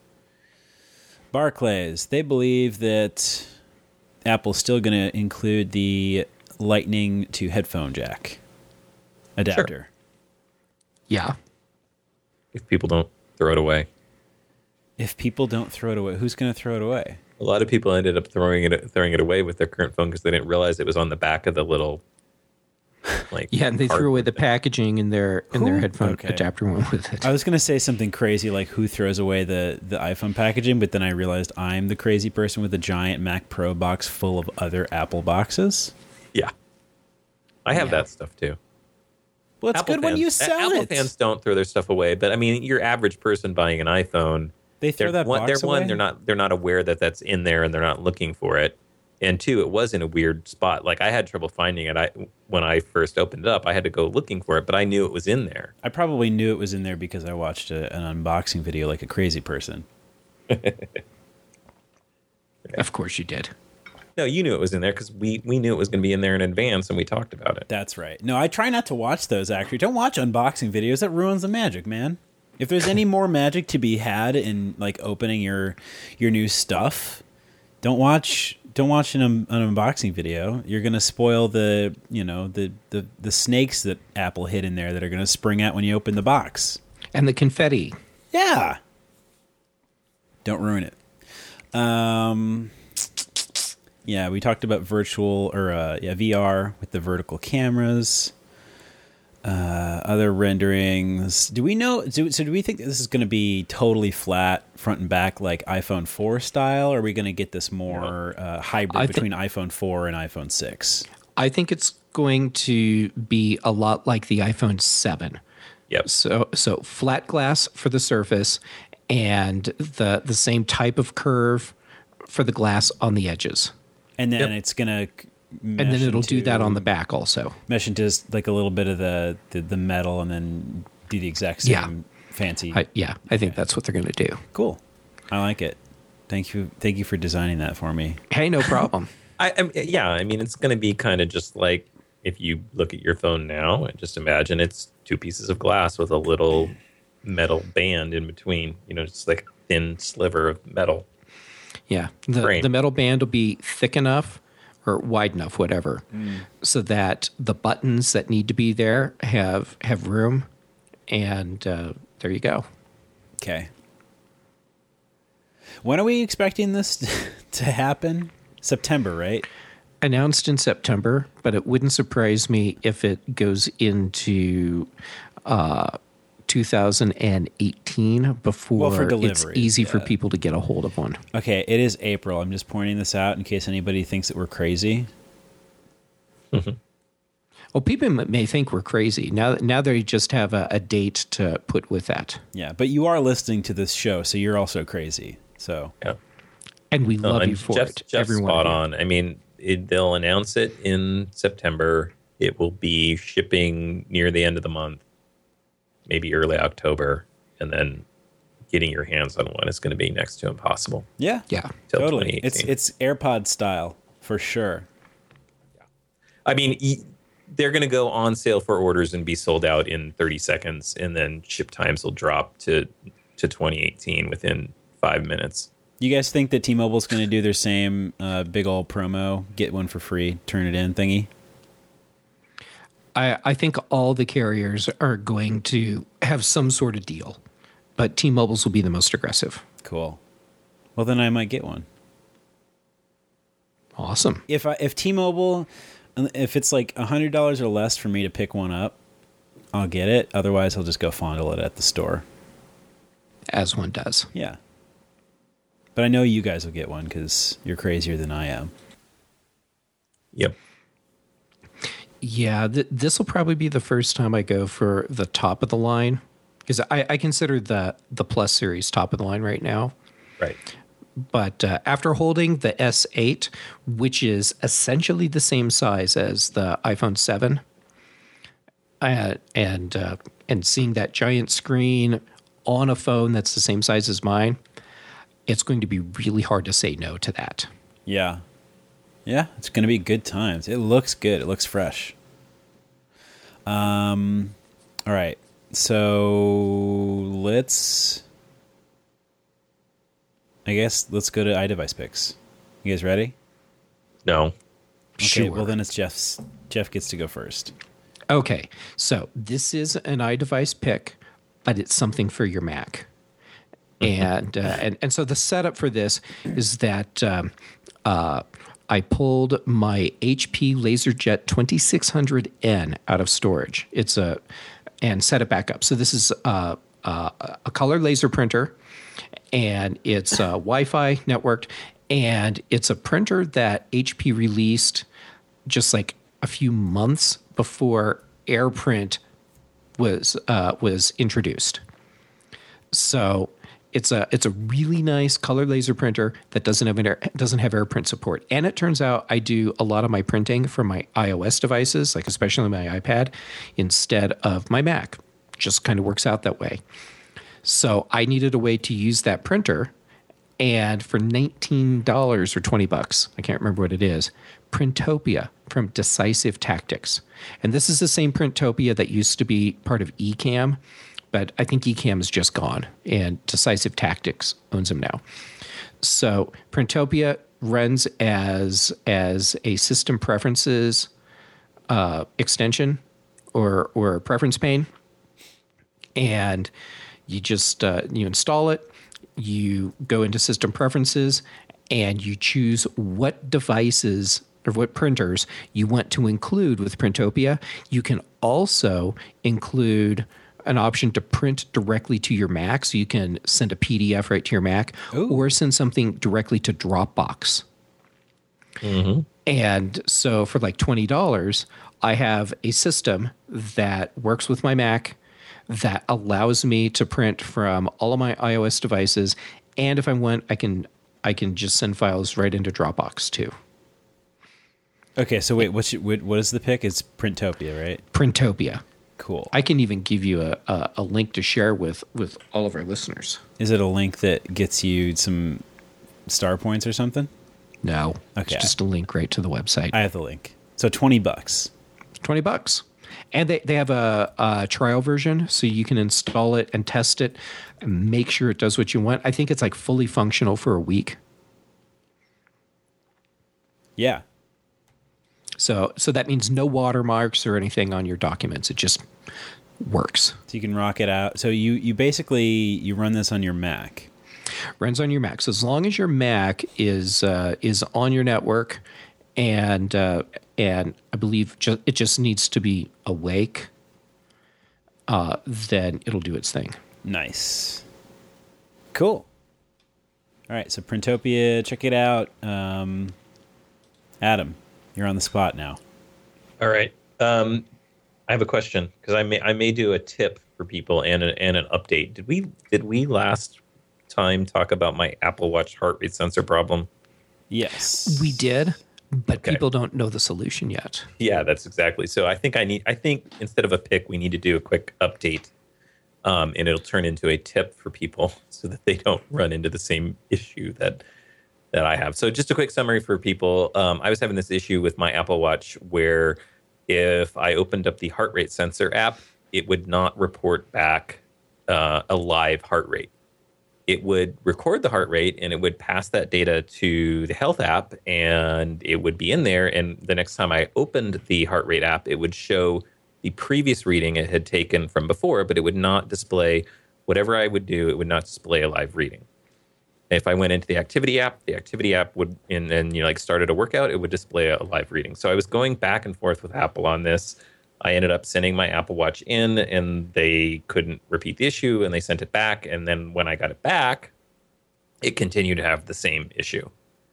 Speaker 1: Barclays, they believe that Apple's still going to include the Lightning to headphone jack adapter.
Speaker 3: yeah.
Speaker 2: If people don't throw it away.
Speaker 1: If people don't throw it away, who's going to throw it away?
Speaker 2: A lot of people ended up throwing it throwing it away with their current phone because they didn't realize it was on the back of the little like
Speaker 3: Yeah, and they threw away the packaging in their in their
Speaker 1: Who?
Speaker 3: headphone
Speaker 1: Okay.
Speaker 3: adapter went with it.
Speaker 1: I was going to say something crazy like who throws away the, the iPhone packaging, but then I realized I'm the crazy person with a giant Mac Pro box full of other Apple boxes.
Speaker 2: Yeah. I have
Speaker 3: Yeah.
Speaker 2: that stuff too.
Speaker 1: Well, it's
Speaker 2: Apple
Speaker 1: good when you
Speaker 2: fans-
Speaker 1: sell
Speaker 2: Apple
Speaker 1: it.
Speaker 2: fans don't throw their stuff away, but I mean, your average person buying an iPhone,
Speaker 1: They throw
Speaker 2: they're,
Speaker 1: that
Speaker 2: one,
Speaker 1: box
Speaker 2: they're one,
Speaker 1: away?
Speaker 2: they're not, they're not aware that that's in there, and they're not looking for it. And two, it was in a weird spot. Like I had trouble finding it. I when I first opened it up, I had to go looking for it, but I knew it was in there.
Speaker 1: I probably knew it was in there because I watched a, an unboxing video like a crazy person.
Speaker 3: Of course you did.
Speaker 2: No, you knew it was in there because we we knew it was going to be in there in advance, and we talked about it.
Speaker 1: That's right. No, I try not to watch those, actually. Don't watch unboxing videos. That ruins the magic, man. If there's any more magic to be had in like opening your your new stuff, don't watch don't watch an, um, an unboxing video. You're gonna spoil the you know the, the the snakes that Apple hid in there that are gonna spring out when you open the box.
Speaker 3: And the confetti.
Speaker 1: Yeah. Don't ruin it. Um. Yeah, we talked about virtual or uh, yeah V R with the vertical cameras. Uh, other renderings. Do we know? Do, so do we think that this is going to be totally flat, front and back, like iPhone four style? Or are we going to get this more uh, hybrid
Speaker 3: I thi-
Speaker 1: between iPhone four and iPhone six?
Speaker 3: I think it's going to be a lot like the iPhone seven.
Speaker 2: Yep.
Speaker 3: So so flat glass for the surface and the the same type of curve for the glass on the edges.
Speaker 1: And then
Speaker 2: Yep.
Speaker 1: it's going to.
Speaker 3: And then it'll do that on the back also.
Speaker 1: mesh into like a little bit of the, the, the metal, and then do the exact same
Speaker 3: Yeah.
Speaker 1: fancy.
Speaker 3: I, yeah, I think that's what they're going to do.
Speaker 1: Cool. I like it. Thank you. Thank you for designing that for me.
Speaker 3: Hey, no problem.
Speaker 2: I, I yeah, I mean, it's going to be kind of just like if you look at your phone now and just imagine it's two pieces of glass with a little metal band in between. You know, just like a thin sliver of metal.
Speaker 3: Yeah, the
Speaker 2: Frame.
Speaker 3: the metal band will be thick enough or wide enough, whatever, so that the buttons that need to be there have have room, and uh, there you go.
Speaker 1: Okay. When are we expecting this to happen? September, right?
Speaker 3: Announced in September, but it wouldn't surprise me if it goes into uh, two thousand eighteen before
Speaker 1: Well, for
Speaker 3: it's
Speaker 1: deliveries,
Speaker 3: easy for
Speaker 1: yeah.
Speaker 3: people to get a hold of one.
Speaker 1: Okay, it is April. I'm just pointing this out in case anybody thinks that we're crazy.
Speaker 3: Well, people m- may think we're crazy now. Now they just have a, a date to put with that,
Speaker 1: Yeah, but you are listening to this show, so you're also crazy. So
Speaker 2: Yeah.
Speaker 3: and we
Speaker 2: No,
Speaker 3: love
Speaker 2: and
Speaker 3: you for
Speaker 2: Jeff's,
Speaker 3: it.
Speaker 2: Jeff's
Speaker 3: Everyone
Speaker 2: spot
Speaker 3: of you.
Speaker 2: on. I mean, it, they'll announce it in September. It will be shipping near the end of the month, maybe early October, and then getting your hands on one is going to be next to impossible.
Speaker 1: yeah,
Speaker 3: Yeah.
Speaker 2: Till
Speaker 1: totally. It's
Speaker 2: twenty eighteen.
Speaker 1: it's AirPod style for sure.
Speaker 2: I mean, e- they're going to go on sale for orders and be sold out in thirty seconds, and then ship times will drop to to twenty eighteen within five minutes.
Speaker 1: You guys think that T-Mobile's going to do their same uh, big old promo, get one for free, turn it in thingy?
Speaker 3: I, I think all the carriers are going to have some sort of deal, but T-Mobile's will be the most aggressive.
Speaker 1: Cool. Well, then I might get one.
Speaker 3: Awesome.
Speaker 1: If I, if T-Mobile, if it's like one hundred dollars or less for me to pick one up, I'll get it. Otherwise, I'll just go fondle it at the store.
Speaker 3: As one does.
Speaker 1: Yeah. But I know you guys will get one because you're crazier than I am.
Speaker 2: Yep.
Speaker 3: Yeah, th- this will probably be the first time I go for the top of the line, because I, I consider the the Plus series top of the line right now.
Speaker 2: Right.
Speaker 3: But uh, after holding the S eight, which is essentially the same size as the iPhone seven, uh, and uh, and seeing that giant screen on a phone that's the same size as mine, it's going to be really hard to say no to that.
Speaker 1: Yeah. Yeah, it's going to be good times. It looks good. It looks fresh. Um, all right. So let's, I guess, let's go to iDevice picks. You guys ready?
Speaker 2: No.
Speaker 1: Okay,
Speaker 3: Sure.
Speaker 1: well then it's Jeff's. Jeff gets to go first.
Speaker 3: Okay, so this is an iDevice pick, but it's something for your Mac. And, uh, and and so the setup for this is that um, uh, I pulled my H P LaserJet twenty-six hundred N out of storage. It's a and set it back up. So this is a, a, a color laser printer, and it's uh, Wi-Fi networked, and it's a printer that H P released just like a few months before AirPrint was uh, was introduced. So it's a it's a really nice color laser printer that doesn't have an air, doesn't have AirPrint support. And it turns out I do a lot of my printing from my iOS devices, like especially my iPad, instead of my Mac. Just kind of works out that way. So I needed a way to use that printer, and for nineteen dollars or twenty bucks, I can't remember what it is, Printopia from Decisive Tactics. And this is the same Printopia that used to be part of Ecamm, but I think Ecamm is just gone, and Decisive Tactics owns them now. So Printopia runs as as a system preferences uh, extension or or preference pane, and you just uh, you install it. You go into system preferences, and you choose what devices or what printers you want to include with Printopia. You can also include an option to print directly to your Mac, so you can send a P D F right to your Mac. Ooh. Or send something directly to Dropbox. Mm-hmm. And so for like twenty dollars, I have a system that works with my Mac that allows me to print from all of my iOS devices, and if I want, I can I can just send files right into Dropbox too.
Speaker 1: Okay, so wait, what's your, what is the pick? It's Printopia, right?
Speaker 3: Printopia.
Speaker 1: Cool.
Speaker 3: I can even give you a, a, a link to share with, with all of our listeners.
Speaker 1: Is it a link that gets you some star points or something?
Speaker 3: No.
Speaker 1: Okay.
Speaker 3: It's just a link right to the website.
Speaker 1: I have the link. So twenty bucks.
Speaker 3: twenty bucks. And they, they have a, a trial version, so you can install it and test it and make sure it does what you want. I think it's like fully functional for a week.
Speaker 1: Yeah.
Speaker 3: So so that means no watermarks or anything on your documents. It just works.
Speaker 1: So you can rock it out. So you, you basically, you run this on your Mac.
Speaker 3: Runs on your Mac. So as long as your Mac is uh, is on your network, and uh, and I believe ju- it just needs to be awake, uh, then it'll do its thing.
Speaker 1: Nice. Cool. All right, so Printopia, check it out. Um, Adam, you're on the spot now.
Speaker 2: All right. Um, I have a question, because I may I may do a tip for people and a, and an update. Did we did we last time talk about my Apple Watch heart rate sensor problem?
Speaker 1: Yes,
Speaker 3: We did, but
Speaker 2: Okay.
Speaker 3: people don't know the solution yet.
Speaker 2: Yeah, that's exactly. So I think I need. I think instead of a pick, we need to do a quick update, um, and it'll turn into a tip for people so that they don't run into the same issue that that I have. So just a quick summary for people. Um, I was having this issue with my Apple Watch where if I opened up the heart rate sensor app, it would not report back uh, a live heart rate. it would record the heart rate and it would pass that data to the health app and it would be in there. And the next time I opened the heart rate app, it would show the previous reading it had taken from before, but it would not display whatever I would do. It would not display a live reading. If I went into the activity app, the activity app would, and then you know, like started a workout, it would display a live reading. So I was going back and forth with Apple on this. I ended up sending my Apple Watch in and they couldn't repeat the issue and they sent it back. And then when I got it back, it continued to have the same issue.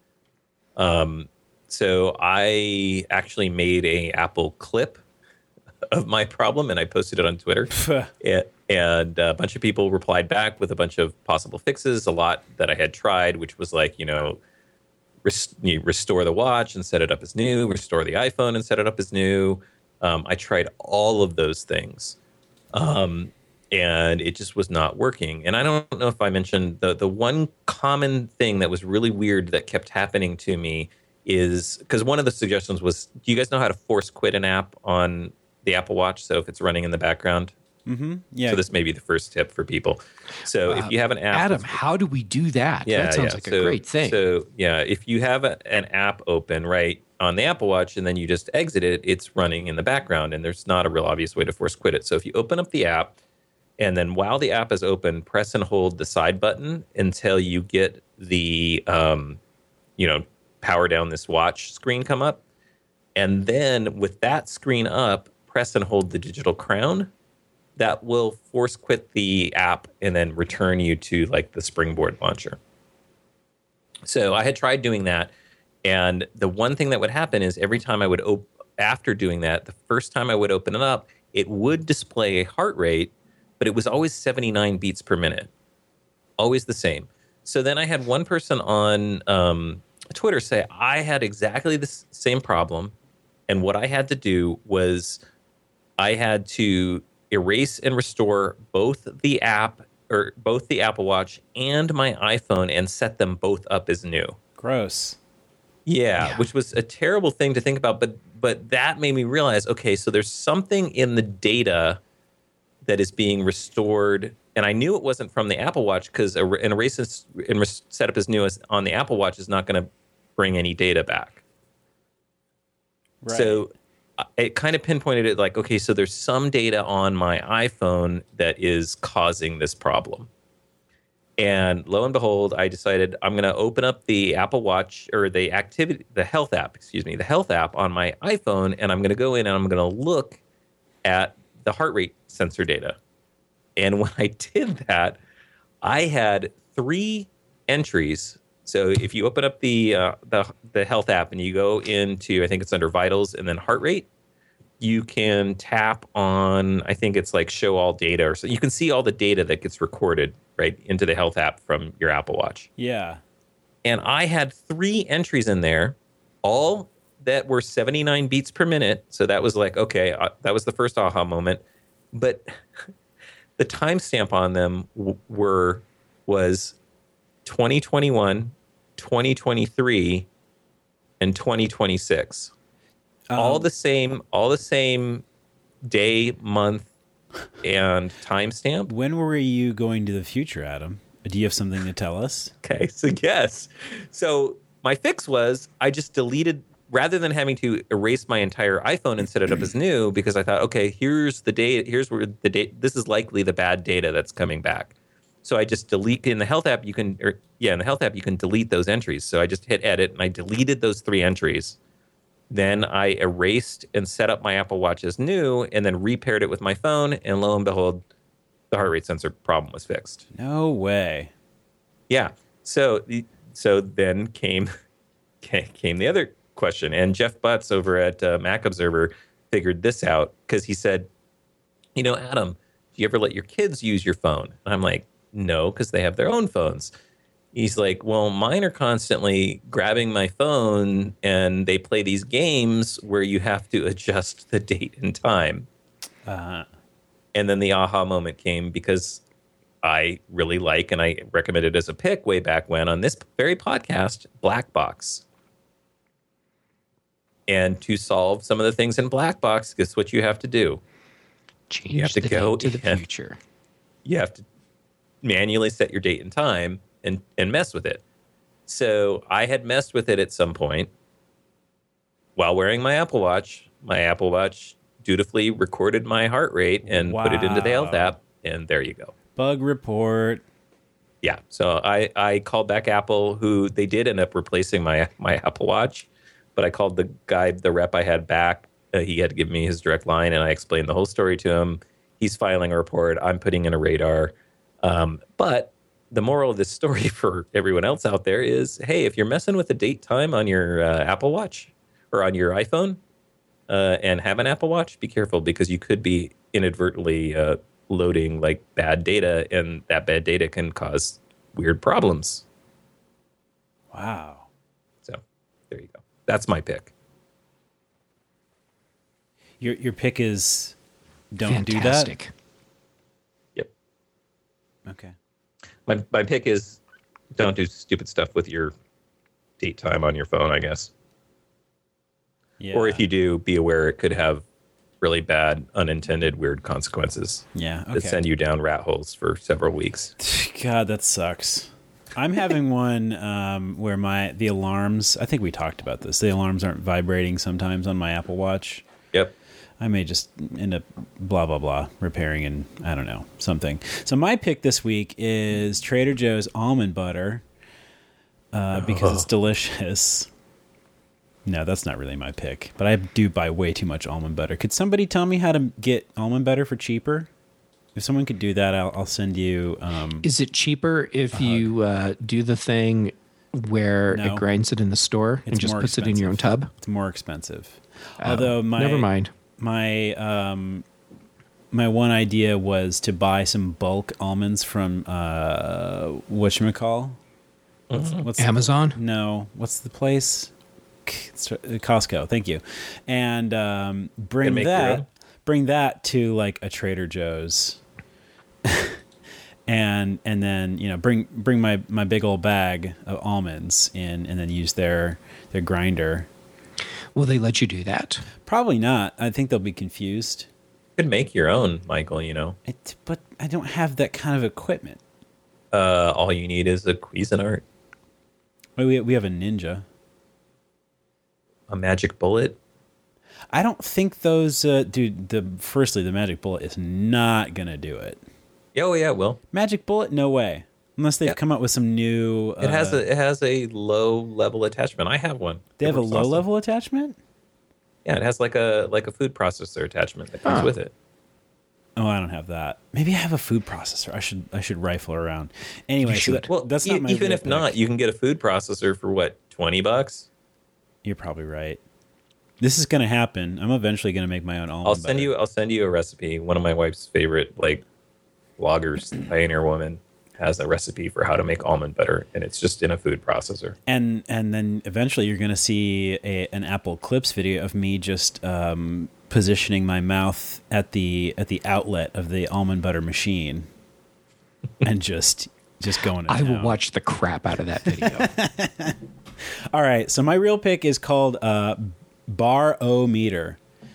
Speaker 2: Um, so I actually made a Apple clip of my problem and I posted it on Twitter. it, and a bunch of people replied back with a bunch of possible fixes, a lot that I had tried, which was like, you know, rest, you restore the watch and set it up as new, restore the iPhone and set it up as new. Um, I tried all of those things, um, and it just was not working. And I don't know if I mentioned the the one common thing that was really weird that kept happening to me is because one of the suggestions was, do you guys know how to force quit an app on the Apple Watch? So if it's running in the background,
Speaker 1: mm-hmm. yeah.
Speaker 2: So this may be the first tip for people. So uh, if you have an app,
Speaker 3: Adam, how do we do that?
Speaker 2: Yeah,
Speaker 3: that sounds
Speaker 2: yeah.
Speaker 3: like
Speaker 2: so,
Speaker 3: a great thing.
Speaker 2: So yeah, if you have a, an app open, right, on the Apple Watch and then you just exit it, it's running in the background and there's not a real obvious way to force quit it. So if you open up the app and then while the app is open, press and hold the side button until you get the, um, you know, power down this watch screen come up. And then with that screen up, press and hold the digital crown. That will force quit the app and then return you to like the Springboard launcher. So I had tried doing that. And the one thing that would happen is every time I would, op- after doing that, the first time I would open it up, it would display a heart rate, but it was always seventy-nine beats per minute. Always the same. So then I had one person on um, Twitter say, I had exactly the s- same problem. And what I had to do was I had to erase and restore both the app or both the Apple Watch and my iPhone and set them both up as new.
Speaker 1: Gross.
Speaker 2: Yeah,
Speaker 3: Yeah,
Speaker 2: which was a terrible thing to think about, but but that made me realize, okay, so there's something in the data that is being restored, and I knew it wasn't from the Apple Watch because an erase and set up as new as on the Apple Watch is not going to bring any data back.
Speaker 1: Right.
Speaker 2: So it kind of pinpointed it like, okay, so there's some data on my iPhone that is causing this problem. And lo and behold, I decided I'm going to open up the Apple Watch or the activity, the health app, excuse me, the health app on my iPhone. And I'm going to go in and I'm going to look at the heart rate sensor data. And when I did that, I had three entries. So if you open up the, uh, the, the health app and you go into, I think it's under vitals and then heart rate, you can tap on, I think it's like show all data or so. You can see all the data that gets recorded right into the health app from your Apple Watch.
Speaker 1: Yeah.
Speaker 2: And I had three entries in there, all that were seventy-nine beats per minute. So that was like, okay, uh, that was the first aha moment. But the timestamp on them w- were was twenty twenty-one, twenty twenty-three, and twenty twenty-six.
Speaker 1: Um,
Speaker 2: all the same, all the same day, month, and timestamp.
Speaker 1: When were you going to the future, Adam? Do you have something to tell us?
Speaker 2: Okay, so yes. So my fix was I just deleted, rather than having to erase my entire iPhone and set it up as new, because I thought, okay, here's the data, here's where the data, this is likely the bad data that's coming back. So I just delete, in the health app, you can, or, yeah, in the health app, you can delete those entries. So I just hit edit and I deleted those three entries. Then I erased and set up my Apple Watch as new and then repaired it with my phone. And lo and behold, the heart rate sensor problem was fixed.
Speaker 1: No way.
Speaker 2: Yeah. So so then came came the other question. And Jeff Butts over at uh, Mac Observer figured this out because he said, you know, Adam, do you ever let your kids use your phone? And I'm like, no, because they have their own phones. He's like, well, mine are constantly grabbing my phone and they play these games where you have to adjust the date and time.
Speaker 1: Uh-huh.
Speaker 2: And then the aha moment came because I really like, and I recommended as a pick way back when on this very podcast, Black Box. And to solve some of the things in Black Box, guess what you have to do?
Speaker 3: Change
Speaker 2: You have to
Speaker 3: the
Speaker 2: go
Speaker 3: date to the
Speaker 2: in.
Speaker 3: future.
Speaker 2: You have to manually set your date and time and, and mess with it. So I had messed with it at some point while wearing my Apple Watch. My Apple Watch dutifully recorded my heart rate and
Speaker 1: Wow.
Speaker 2: put it into the health app, and there you go.
Speaker 1: Bug report.
Speaker 2: Yeah, so I, I called back Apple, who they did end up replacing my my Apple Watch, but I called the guy, the rep I had back. Uh, he had to give me his direct line, and I explained the whole story to him. He's filing a report. I'm putting in a radar. Um, but the moral of this story for everyone else out there is, hey, if you're messing with the date time on your uh, Apple Watch or on your iPhone uh, and have an Apple Watch, be careful, because you could be inadvertently uh, loading like bad data, and that bad data can cause weird problems.
Speaker 1: Wow.
Speaker 2: So there you go. That's my pick.
Speaker 1: Your your pick is don't
Speaker 3: Fantastic.
Speaker 1: do that.
Speaker 2: Yep.
Speaker 1: Okay.
Speaker 2: My my pick is don't do stupid stuff with your date time on your phone, I guess.
Speaker 1: Yeah.
Speaker 2: Or if you do, be aware it could have really bad, unintended, weird consequences
Speaker 1: yeah, okay.
Speaker 2: that send you down rat holes for several weeks.
Speaker 1: God, that sucks. I'm having one um, where my the alarms. I think we talked about this. The alarms aren't vibrating sometimes on my Apple Watch.
Speaker 2: Yep.
Speaker 1: I may just end up blah, blah, blah, repairing and I don't know, something. So my pick this week is Trader Joe's almond butter uh, because
Speaker 2: Oh.
Speaker 1: it's delicious. No, that's not really my pick, but I do buy way too much almond butter. Could somebody tell me how to get almond butter for cheaper? If someone could do that, I'll, I'll send you. Um,
Speaker 3: Is it cheaper if you uh, do the thing where
Speaker 1: No.
Speaker 3: it grinds it in the store and
Speaker 1: It's
Speaker 3: just
Speaker 1: more
Speaker 3: puts it in your own
Speaker 1: expensive.
Speaker 3: tub?
Speaker 1: It's more expensive.
Speaker 3: Oh,
Speaker 1: Although my
Speaker 3: never mind.
Speaker 1: My um, my one idea was to buy some bulk almonds from uh, whatchamacall? What's, what's
Speaker 3: Amazon?
Speaker 1: The, no, what's the place? Costco. Thank you. And um, bring
Speaker 2: And make your
Speaker 1: that
Speaker 2: own?
Speaker 1: bring that to like a Trader Joe's. and and then, you know, bring bring my, my big old bag of almonds in and then use their their grinder.
Speaker 3: Will they let you do that?
Speaker 1: Probably not. I think they'll be confused.
Speaker 2: You could make your own, Michael, you know.
Speaker 1: It, but I don't have that kind of equipment.
Speaker 2: Uh, all you need is a Cuisinart,
Speaker 1: We we have a Ninja.
Speaker 2: a magic bullet.
Speaker 1: I don't think those, uh, dude. The firstly, the Magic Bullet is not gonna do it.
Speaker 2: Yeah, oh yeah, it will.
Speaker 1: Magic Bullet, no way. Unless they've
Speaker 2: Yeah.
Speaker 1: come up with some new. Uh,
Speaker 2: It has a it has a low level attachment. I have one.
Speaker 1: They have
Speaker 2: It
Speaker 1: a
Speaker 2: works
Speaker 1: low
Speaker 2: awesome.
Speaker 1: level attachment.
Speaker 2: Yeah, it has like a like a food processor attachment that comes
Speaker 3: Huh.
Speaker 2: with it.
Speaker 1: Oh, I don't have that. Maybe I have a food processor. I should I should rifle around. Anyway, so that,
Speaker 2: Well,
Speaker 1: that's
Speaker 2: e-
Speaker 1: not my
Speaker 2: even
Speaker 1: real
Speaker 2: if not,
Speaker 1: pick.
Speaker 2: you can get a food processor for what, twenty bucks?
Speaker 1: You're probably right. This is gonna happen. I'm eventually gonna make my own almond
Speaker 2: I'll send
Speaker 1: butter.
Speaker 2: you I'll send you a recipe. One of my wife's favorite like bloggers, Pioneer Woman, has a recipe for how to make almond butter, and it's just in a food processor.
Speaker 1: And and then eventually you're going to see a, an Apple Clips video of me just um, positioning my mouth at the at the outlet of the almond butter machine, and just just going. To
Speaker 3: I will
Speaker 1: town.
Speaker 3: watch the crap out of that video.
Speaker 1: All right, so my real pick is called uh, Bar-O-Meter,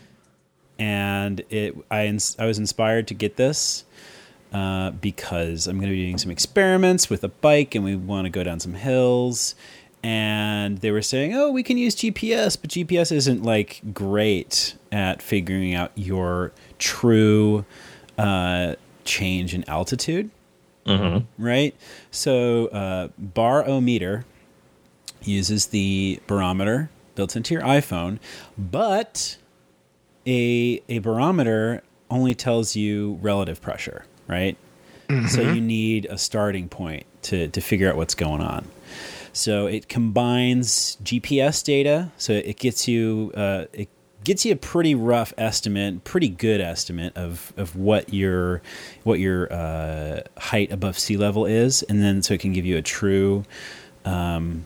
Speaker 1: and it I ins- I was inspired to get this. Uh, because I'm going to be doing some experiments with a bike and we want to go down some hills. And they were saying, oh, we can use G P S, but G P S isn't like great at figuring out your true uh, change in altitude.
Speaker 2: Mm-hmm.
Speaker 1: Right? So uh, Bar-O-Meter uses the barometer built into your iPhone, but a, a barometer only tells you relative pressure. Right? Mm-hmm. So you need a starting point to, to figure out what's going on. So it combines G P S data. So it gets you uh, it gets you a pretty rough estimate, pretty good estimate of, of what your what your uh, height above sea level is, and then so it can give you a true um,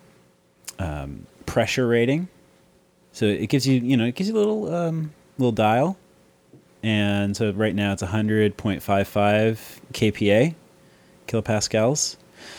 Speaker 1: um, pressure rating. So it gives you you know it gives you a little um, little dial. And so right now it's one hundred point five five K P A, kilopascals.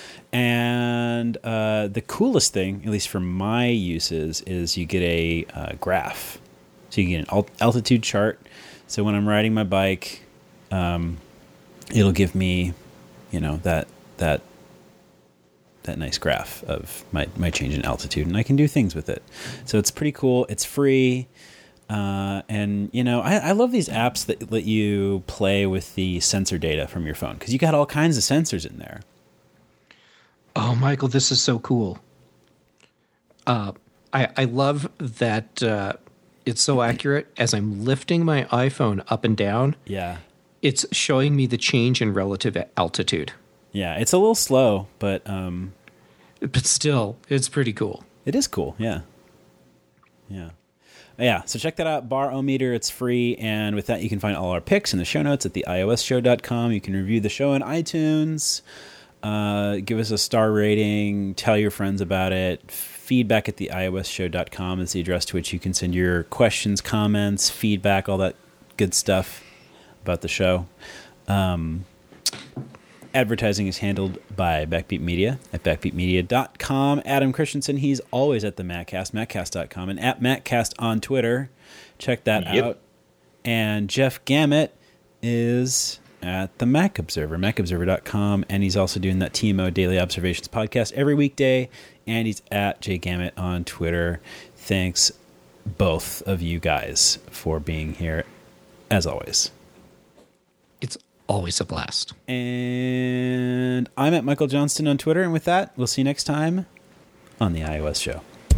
Speaker 1: And uh, the coolest thing, at least for my uses, is you get a uh, graph. So you get an alt- altitude chart. So when I'm riding my bike, um, it'll give me, you know, that that that nice graph of my, my change in altitude, and I can do things with it. So it's pretty cool. It's free. Uh, and, you know, I, I love these apps that let you play with the sensor data from your phone, because you got all kinds of sensors in there.
Speaker 3: Oh, Michael, this is so cool. Uh, I, I love that uh, it's so accurate. As I'm lifting my iPhone up and down,
Speaker 1: Yeah.
Speaker 3: it's showing me the change in relative altitude.
Speaker 1: Yeah, it's a little slow, but um,
Speaker 3: But still, it's pretty cool.
Speaker 1: it is cool. Yeah. Yeah. Yeah, so check that out, Bar-O-Meter. It's free, and with that, you can find all our picks in the show notes at the ios show dot com. You can review the show on iTunes, uh, give us a star rating, tell your friends about it. Feedback at the ios show dot com is the address to which you can send your questions, comments, feedback, all that good stuff about the show. Um, advertising is handled by Backbeat Media at backbeat media dot com. Adam Christensen, he's always at the Mattcast, mattcast dot com, and at Mattcast on Twitter. Check that
Speaker 2: Yep.
Speaker 1: out. And Jeff Gamet is at the Mac Observer, mac observer dot com, and he's also doing that T M O Daily Observations podcast every weekday, and he's at J Gamet on Twitter. Thanks, both of you guys, for being here, as always.
Speaker 3: It's always a blast.
Speaker 1: And I'm at Michael Johnston on Twitter. And with that, we'll see you next time on the iOS Show.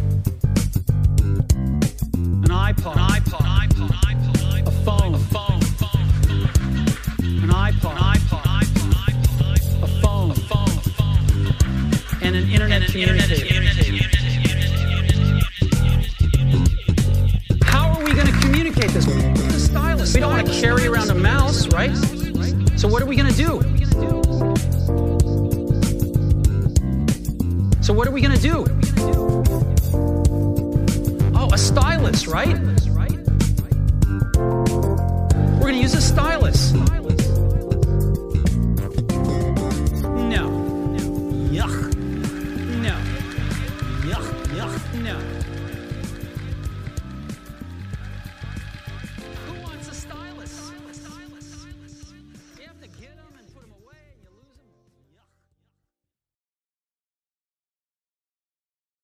Speaker 4: An iPod, an iPod, an iPod, an iPod, a phone, a phone, an iPod, an iPod, a phone, a phone, and an internet communicator. How are we going to communicate this? The stylus. We don't want to carry around a mouse, right? So what are we going to do? So what are we going to do? Oh, a stylus, right? We're going to use a stylus. No. Yuck. No. Yuck, yuck, no.